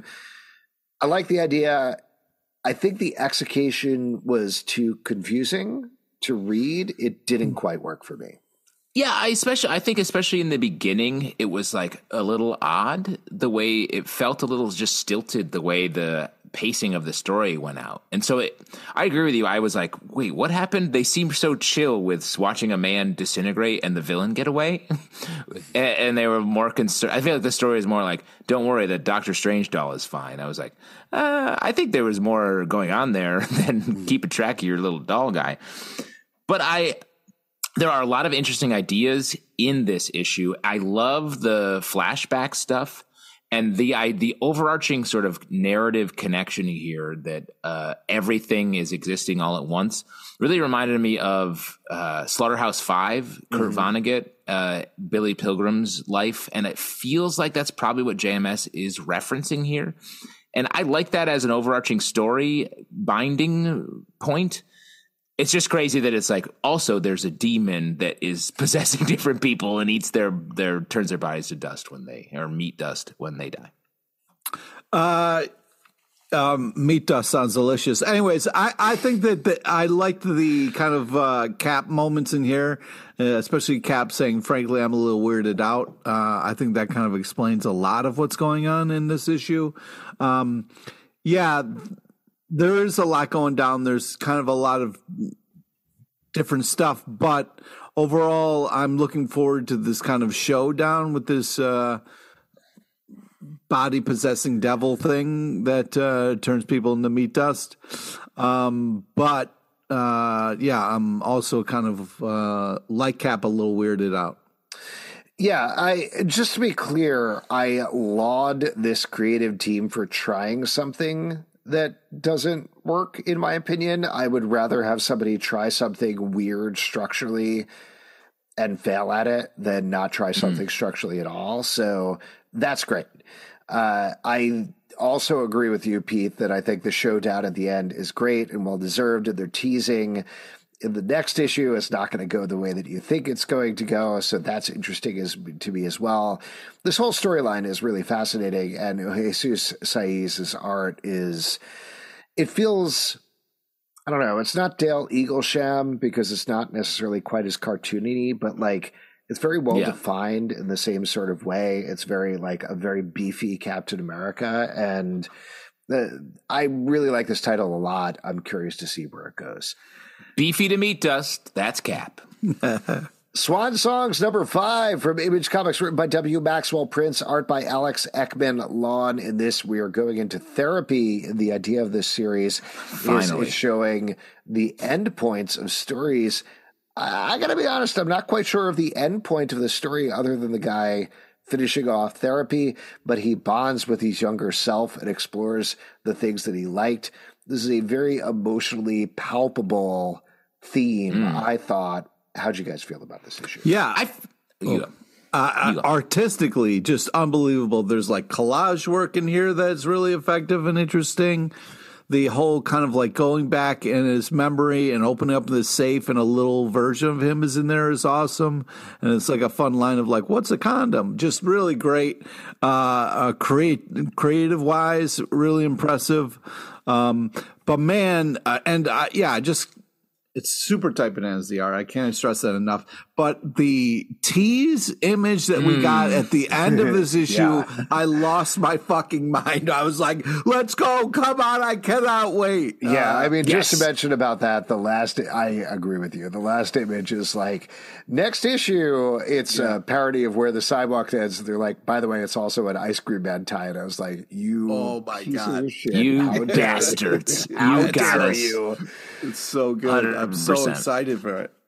I like the idea. I think the execution was too confusing to read. It didn't quite work for me. Yeah, I especially I think especially in the beginning, it was like a little odd the way it felt, a little just stilted the way the pacing of the story went out. And so it, I agree with you. I was like, wait, what happened? They seemed so chill with watching a man disintegrate and the villain get away. and, and they were more concerned. I feel like the story is more like, don't worry, the Doctor Strange doll is fine. I was like, uh, I think there was more going on there than keeping track of your little doll guy. But I... There are a lot of interesting ideas in this issue. I love the flashback stuff and the I, the overarching sort of narrative connection here that uh, everything is existing all at once really reminded me of uh, Slaughterhouse Five, Kurt mm-hmm. Vonnegut, uh, Billy Pilgrim's life. And it feels like that's probably what J M S is referencing here. And I like that as an overarching story binding point. It's just crazy that it's like also there's a demon that is possessing different people and eats their their turns their bodies to dust when they or meat dust when they die. Uh, um, meat dust sounds delicious. Anyways, I, I think that the, I liked the kind of uh, Cap moments in here, uh, especially Cap saying, frankly, I'm a little weirded out. Uh, I think that kind of explains a lot of what's going on in this issue. Um, yeah. There is a lot going down. There's kind of a lot of different stuff, but overall, I'm looking forward to this kind of showdown with this uh, body possessing devil thing that uh, turns people into meat dust. Um, but uh, yeah, I'm also kind of uh, like Cap, a little weirded out. Yeah, I just to be clear, I laud this creative team for trying something that doesn't work, in my opinion. I would rather have somebody try something weird structurally and fail at it than not try something mm. structurally at all. So that's great. Uh, I also agree with you, Pete, that I think the showdown at the end is great and well-deserved, and they're teasing in the next issue it's not going to go the way that you think it's going to go. So that's interesting as to me as well. This whole storyline is really fascinating, and Jesus Saiz' art is, it feels, I don't know, it's not Dale Eaglesham because it's not necessarily quite as cartoony, but like it's very well yeah. defined in the same sort of way. It's very like a very beefy Captain America, and the, I really like this title a lot. I'm curious to see where it goes. Beefy to meat dust, that's Cap. Swan Songs number five from Image Comics, written by W. Maxwell Prince, art by Alex Ekman Lawn. In this, we are going into therapy. The idea of this series is, is showing the end points of stories. I, I got to be honest, I'm not quite sure of the end point of the story other than the guy finishing off therapy, but he bonds with his younger self and explores the things that he liked. This is a very emotionally palpable theme, mm. I thought. How'd you guys feel about this issue? Yeah. I, you oh, uh, artistically, just unbelievable. There's like collage work in here that's really effective and interesting. The whole kind of like going back in his memory and opening up the safe and a little version of him is in there is awesome. And it's like a fun line of like, what's a condom? Just really great. Uh, uh create, creative wise, really impressive. Um, but man, uh, and uh, yeah, just, it's super tight bananas, the art. I can't stress that enough. But the tease image that we mm. got at the end of this issue, yeah. I lost my fucking mind. I was like, let's go. Come on. I cannot wait. Yeah. Uh, I mean, yes. just to mention about that, the last, I agree with you. The last image is like, next issue, it's yeah. a parody of Where the Sidewalk Ends. They're like, by the way, it's also an Ice Cream Man tie. And I was like, you, oh my God, shit. You bastards. How dare you? It's so good. I'm so excited for it.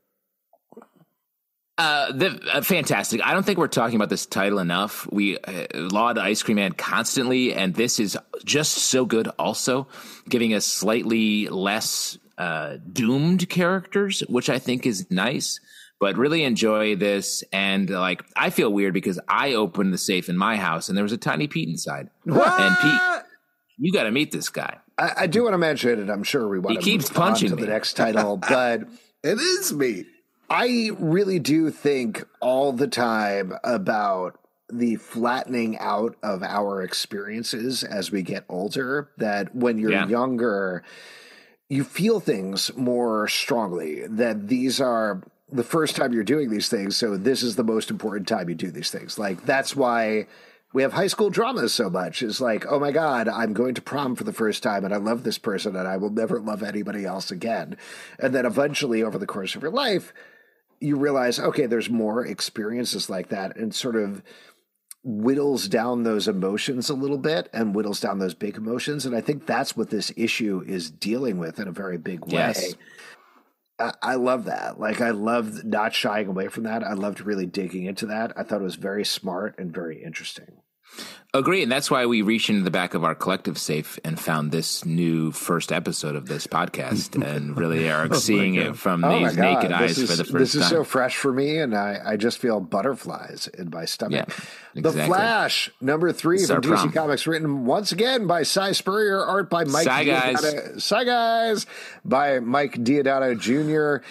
Uh, the, uh, fantastic. I don't think we're talking about this title enough. We uh, laud Ice Cream Man constantly, and this is just so good also, giving us slightly less uh, doomed characters, which I think is nice, but really enjoy this. And like, I feel weird because I opened the safe in my house and there was a tiny Pete inside. What? And Pete, you got to meet this guy. I, I do want to mention it. I'm sure we want he to keeps move punching on to me. the next title, but it is me. I really do think all the time about the flattening out of our experiences as we get older, that when you're yeah. younger, you feel things more strongly, that these are the first time you're doing these things. So this is the most important time you do these things. Like, that's why we have high school dramas so much. It's like, oh my God, I'm going to prom for the first time and I love this person and I will never love anybody else again. And then eventually over the course of your life, you realize, okay, there's more experiences like that, and sort of whittles down those emotions a little bit and whittles down those big emotions. And I think that's what this issue is dealing with in a very big way. Yes. I, I love that. Like, I loved not shying away from that. I loved really digging into that. I thought it was very smart and very interesting. Agree, and that's why we reached into the back of our collective safe and found this new first episode of this podcast, and really are oh seeing it from oh these naked eyes is, for the first this time. This is so fresh for me, and I, I just feel butterflies in my stomach. Yeah, exactly. The Flash, number three from D C prom. Comics, written once again by Cy Spurrier, art by Mike Cy Diodato. guys. Cy guys, by Mike Diodato Junior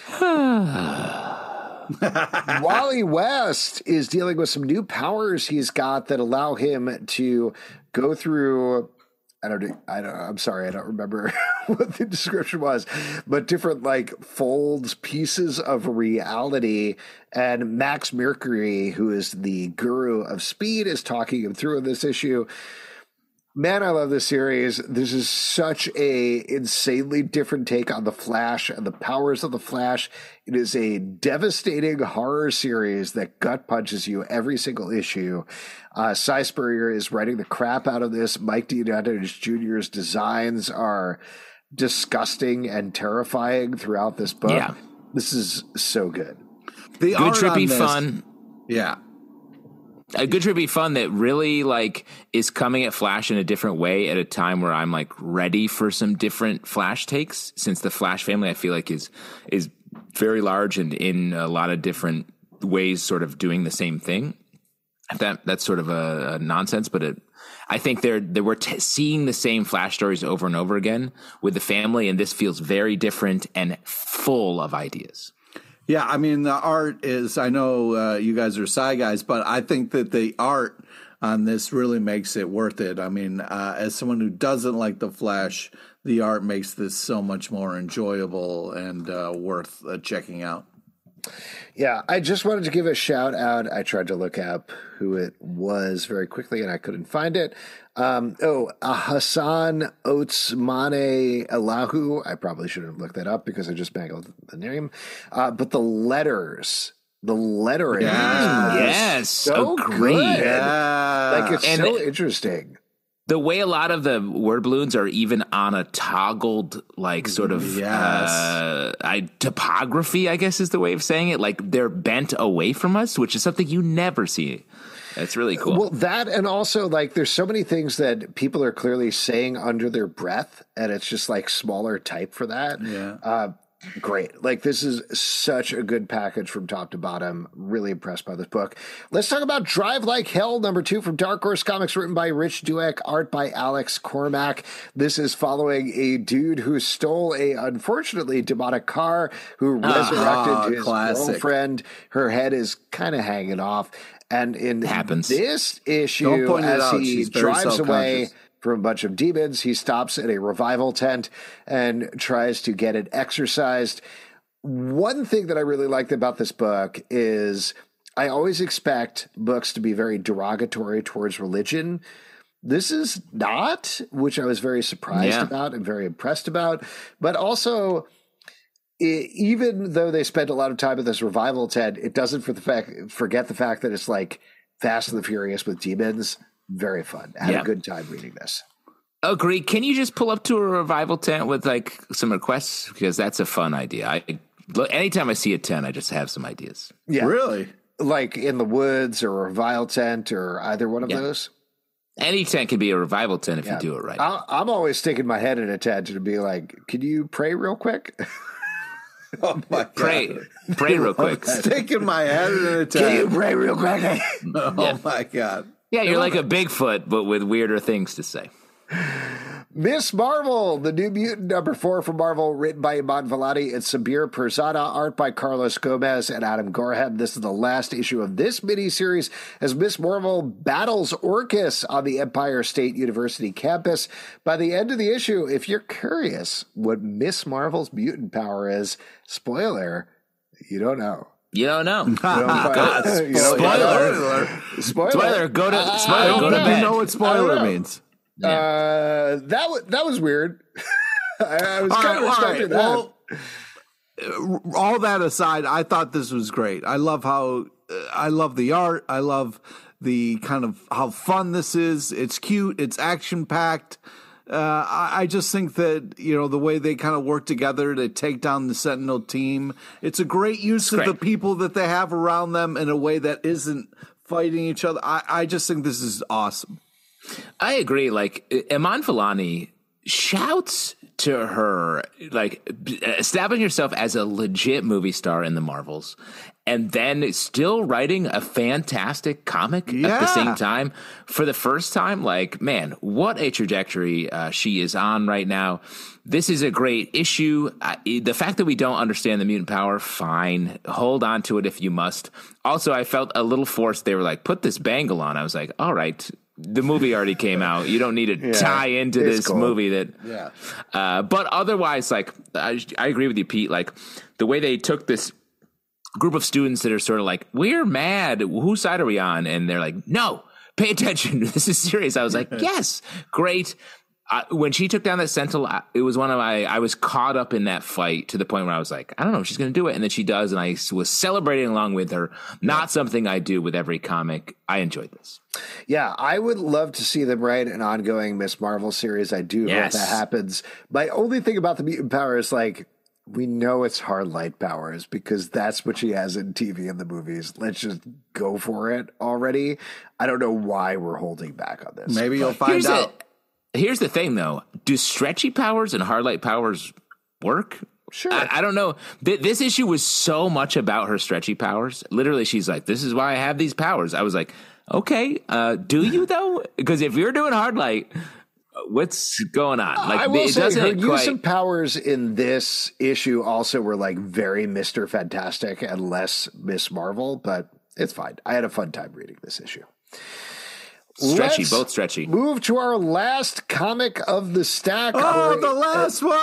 Wally West is dealing with some new powers he's got that allow him to go through. I don't. I don't. I'm sorry. I don't remember what the description was, but different like folds, pieces of reality. And Max Mercury, who is the guru of speed, is talking him through this issue. Man, I love this series. This is such a insanely different take on the Flash and the powers of the Flash. It is a devastating horror series that gut punches you every single issue. Uh, Cy Spurrier is writing the crap out of this. Mike Diodato Junior's designs are disgusting and terrifying throughout this book. Yeah. This is so good. The Good, art on trippy this- fun. Yeah. A good trippy fun that really like is coming at Flash in a different way at a time where I'm like ready for some different Flash takes, since the Flash family I feel like is is very large and in a lot of different ways sort of doing the same thing. That that's sort of a, a nonsense, but it, I think they're they we're t- seeing the same Flash stories over and over again with the family, and this feels very different and full of ideas. Yeah, I mean, the art is, I know uh, you guys are Psy guys, but I think that the art on this really makes it worth it. I mean, uh, as someone who doesn't like The Flash, the art makes this so much more enjoyable and uh, worth uh, checking out. Yeah, I just wanted to give a shout out. I tried to look up who it was very quickly and I couldn't find it. Um, oh, uh, Hassan Otsmane Elahu. I probably should have looked that up because I just mangled the name. Uh, but the letters, the lettering. Yeah. is Yes, so agreed. good. Yeah. Like, it's And so the- interesting. The way a lot of the word balloons are even on a toggled, like, sort of Yes. uh, I, topography, I guess is the way of saying it. Like, they're bent away from us, which is something you never see. It's really cool. Well, that, and also, like, there's so many things that people are clearly saying under their breath, and it's just like smaller type for that. Yeah. Uh, great. Like, this is such a good package from top to bottom. Really impressed by this book. Let's talk about Drive Like Hell, number two from Dark Horse Comics, written by Rich Dueck, art by Alex Cormack. This is following a dude who stole a, unfortunately, demonic car, who resurrected Ah, his classic. girlfriend. Her head is kind of hanging off. And in Happens. this Don't issue, point it as out. he She's very drives away self-conscious. from a bunch of demons, he stops at a revival tent and tries to get it exorcised. One thing that I really liked about this book is I always expect books to be very derogatory towards religion. This is not, which I was very surprised Yeah. about and very impressed about. But also, I even though they spend a lot of time at this revival tent, it doesn't for the fact forget the fact that it's like Fast and the Furious with demons. Very fun. I had Yeah. a good time reading this. Agreed. Can you just pull up to a revival tent with like some requests? Because that's a fun idea. I look, anytime I see a tent, I just have some ideas. Yeah, Really? like in the woods or a revival tent or either one of Yeah. those. Any tent can be a revival tent if Yeah. you do it right. I, I'm always sticking my head in a tent and be like, "Can you pray real quick?" Oh, my God. Pray, pray real quick. Sticking my head in a Can you tent. pray real quick? Oh, Yeah. my God. Yeah, you're like a Bigfoot, but with weirder things to say. Miss Marvel, the New Mutant number four from Marvel, written by Iman Vellani and Sabir Perzada, art by Carlos Gomez and Adam Gorham. This is the last issue of this miniseries as Miss Marvel battles Orcus on the Empire State University campus. By the end of the issue, if you're curious what Miss Marvel's mutant power is, spoiler, you don't know. You don't know. You don't find- you don't find Spoiler. out. Spoiler. Spoiler. Go to I spoiler. don't Go to know. bed. You know what I spoiler don't know. means. Uh, that was that was weird. I, I was All kind right, of all expecting right. that. Well, uh, all that aside, I thought this was great. I love how uh, I love the art. I love the kind of how fun this is. It's cute. It's action packed. Uh, I, I just think that, you know, the way they kind of work together to take down the Sentinel team, it's a great use of great. the people that they have around them in a way that isn't fighting each other. I, I just think this is awesome. I agree. Like Iman Vellani shouts to her, like establishing herself as a legit movie star in the Marvels, and then still writing a fantastic comic at the Yeah. same time for the first time. Like, man, what a trajectory uh, she is on right now. This is a great issue. Uh, the fact that we don't understand the mutant power, fine. Hold on to it if you must. Also, I felt a little forced. They were like, put this bangle on. I was like, all right. The movie already came out. You don't need to Yeah, tie into it's this cool. movie that, Yeah. uh, but otherwise, like, I, I agree with you, Pete. Like, the way they took this group of students that are sort of like, we're mad. Whose side are we on? And they're like, no, pay attention. This is serious. I was like, yes, great. Uh, when she took down that Sentinel, it was one of my, I was caught up in that fight to the point where I was like, I don't know if she's going to do it. And then she does. And I was celebrating along with her. Not yeah. something I do with every comic. I enjoyed this. Yeah, I would love to see them write an ongoing Miz Marvel series. I do yes. hope that happens. My only thing about the mutant power is like, we know it's hard light powers because that's what she has in T V and the movies. Let's just go for it already. I don't know why we're holding back on this. Maybe you'll find Here's out. It. Here's the thing, though. Do stretchy powers and hard light powers work? Sure. I, I don't know. Th- this issue was so much about her stretchy powers. Literally, she's like, this is why I have these powers. I was like, okay, uh, do you, though? Because if you're doing hard light, what's going on? Like, I will it say doesn't her quite... use of powers in this issue also were like very Mister Fantastic and less Miss Marvel, but it's fine. I had a fun time reading this issue. Stretchy, Let's both stretchy. Move to our last comic of the stack. Oh, our, the last one!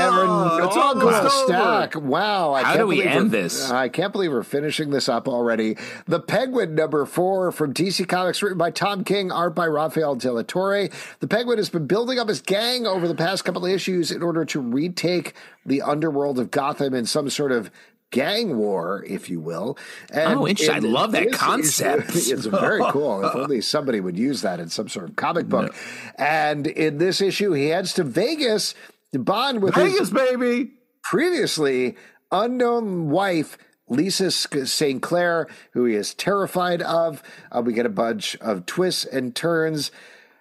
Oh, it's almost stack. Wow! I How can't do we end we're, this? I can't believe we're finishing this up already. The Penguin number four from D C Comics, written by Tom King, art by Rafael De La Torre. The Penguin has been building up his gang over the past couple of issues in order to retake the underworld of Gotham in some sort of gang war, if you will. And oh, interesting. I love that concept. Is, it's very cool. If only somebody would use that in some sort of comic book. No. And in this issue, he heads to Vegas to bond with Vegas, his baby. previously unknown wife, Lisa Saint Clair, who he is terrified of. Uh, we get a bunch of twists and turns.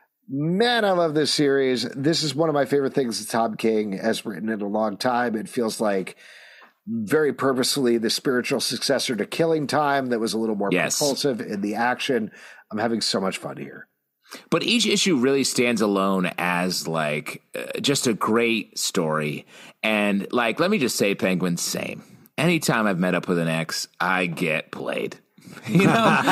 Man, I love this series. This is one of my favorite things that Tom King has written in a long time. It feels like very purposefully the spiritual successor to Killing Time that was a little more yes. propulsive in the action. I'm having so much fun here. But each issue really stands alone as like uh, just a great story. And like, let me just say, Penguin, same. Anytime I've met up with an ex, I get played. You know,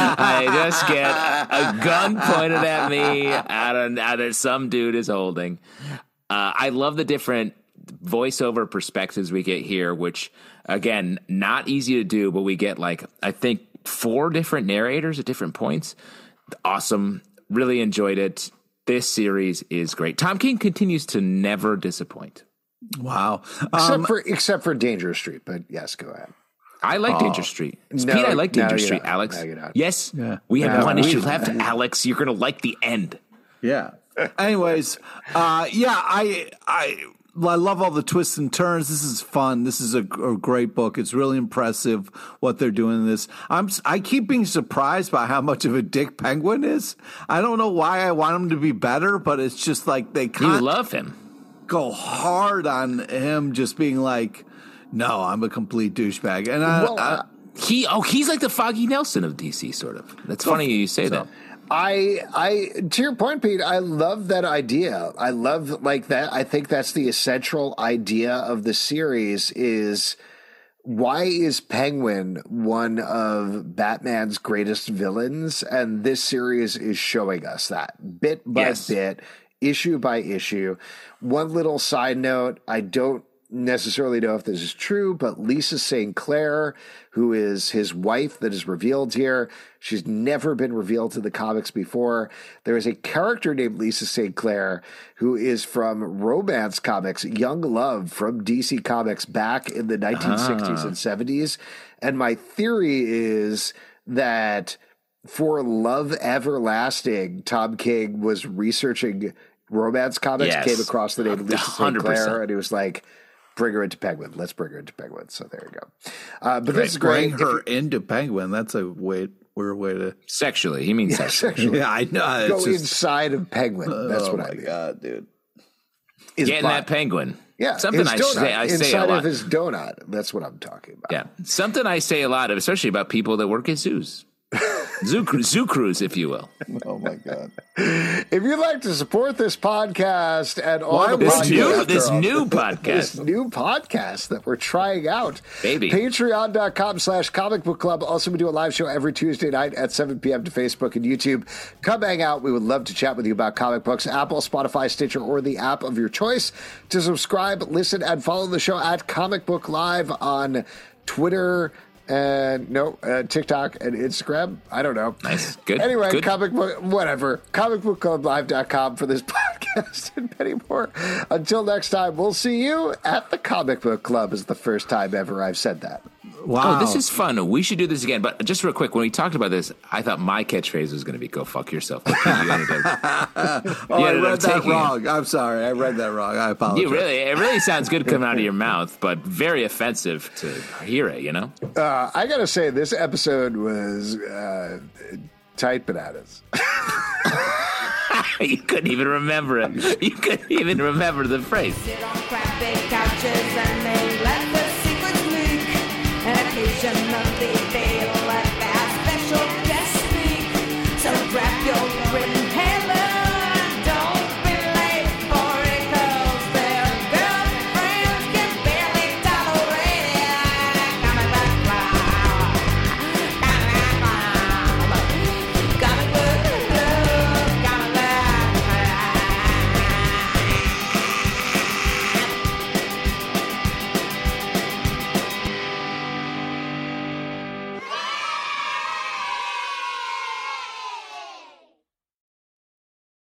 I just get a gun pointed at me out of, out of some dude is holding. Uh, I love the different voiceover perspectives we get here, which again, not easy to do, but we get like, I think four different narrators at different points. Awesome. Really enjoyed it. This series is great. Tom King continues to never disappoint. Wow. Except Um, for, except for Danger Street, but yes, go ahead. I like oh, Danger Street. No, Pete, I like Danger no, Street, not. Alex. No, yes, yeah. we have no, one we, issue left, Alex. You're going to like the end. Yeah. Anyways, uh, yeah, I, I, I love all the twists and turns. This is fun. This is a, a great book. It's really impressive what they're doing in this. I'm, I keep being surprised by how much of a dick Penguin is. I don't know why I want him to be better, but it's just like they can't You love him. Go hard on him, just being like, no, I'm a complete douchebag. And I, well, I, he, oh, he's like the Foggy Nelson of D C, sort of. That's funny you say so, that. I, I, to your point, Pete, I love that idea. I love like that. I think that's the essential idea of the series is why is Penguin one of Batman's greatest villains? And this series is showing us that bit by yes. bit, issue by issue. One little side note, I don't necessarily know if this is true, but Lisa Saint Clair, who is his wife that is revealed here, she's never been revealed to the comics before. There is a character named Lisa Saint Clair who is from romance comics, Young Love from D C Comics back in the nineteen sixties ah. and seventies. And my theory is that for Love Everlasting, Tom King was researching romance comics, yes. came across the name of Lisa Saint Clair, and he was like, bring her into Penguin. Let's bring her into Penguin. So there you go. Uh, but right. this is great. Bring her into Penguin. That's a way, weird way to sexually. He means yeah, sexually. sexually. Yeah, I know. Go it's just, inside of Penguin. That's oh what my I mean. God, dude. Is Getting that penguin. Yeah, something I donut, say. I say inside a lot. of his donut. That's what I'm talking about. Yeah, something I say a lot, especially about people that work at zoos. Zoo, zoo crews, if you will. Oh my God! If you'd like to support this podcast and all Why, the this podcasts, new this new podcast, this new podcast that we're trying out, baby, patreon dot com slash comic book club. Also, we do a live show every Tuesday night at seven p.m. to Facebook and YouTube. Come hang out. We would love to chat with you about comic books. Apple, Spotify, Stitcher, or the app of your choice. To subscribe, listen, and follow the show at Comic Book Live on Twitter, and no, uh, TikTok and Instagram. I don't know. Nice. Good. Anyway, Good. comic book, whatever. comic book club live dot com for this podcast and many more. Until next time, we'll see you at the Comic Book Club is the first time ever I've said that. Wow. Oh, this is fun. We should do this again. But just real quick, when we talked about this, I thought my catchphrase was going to be "Go fuck yourself." But you ended up, oh, you I ended read up that taking wrong. it. I'm sorry. I read that wrong. I apologize. You really, it really sounds good coming out of your mouth, but very offensive to hear it. You know. Uh, I gotta say, this episode was uh, tight bananas. You couldn't even remember it. You couldn't even remember the phrase. Sit on crappy couches and make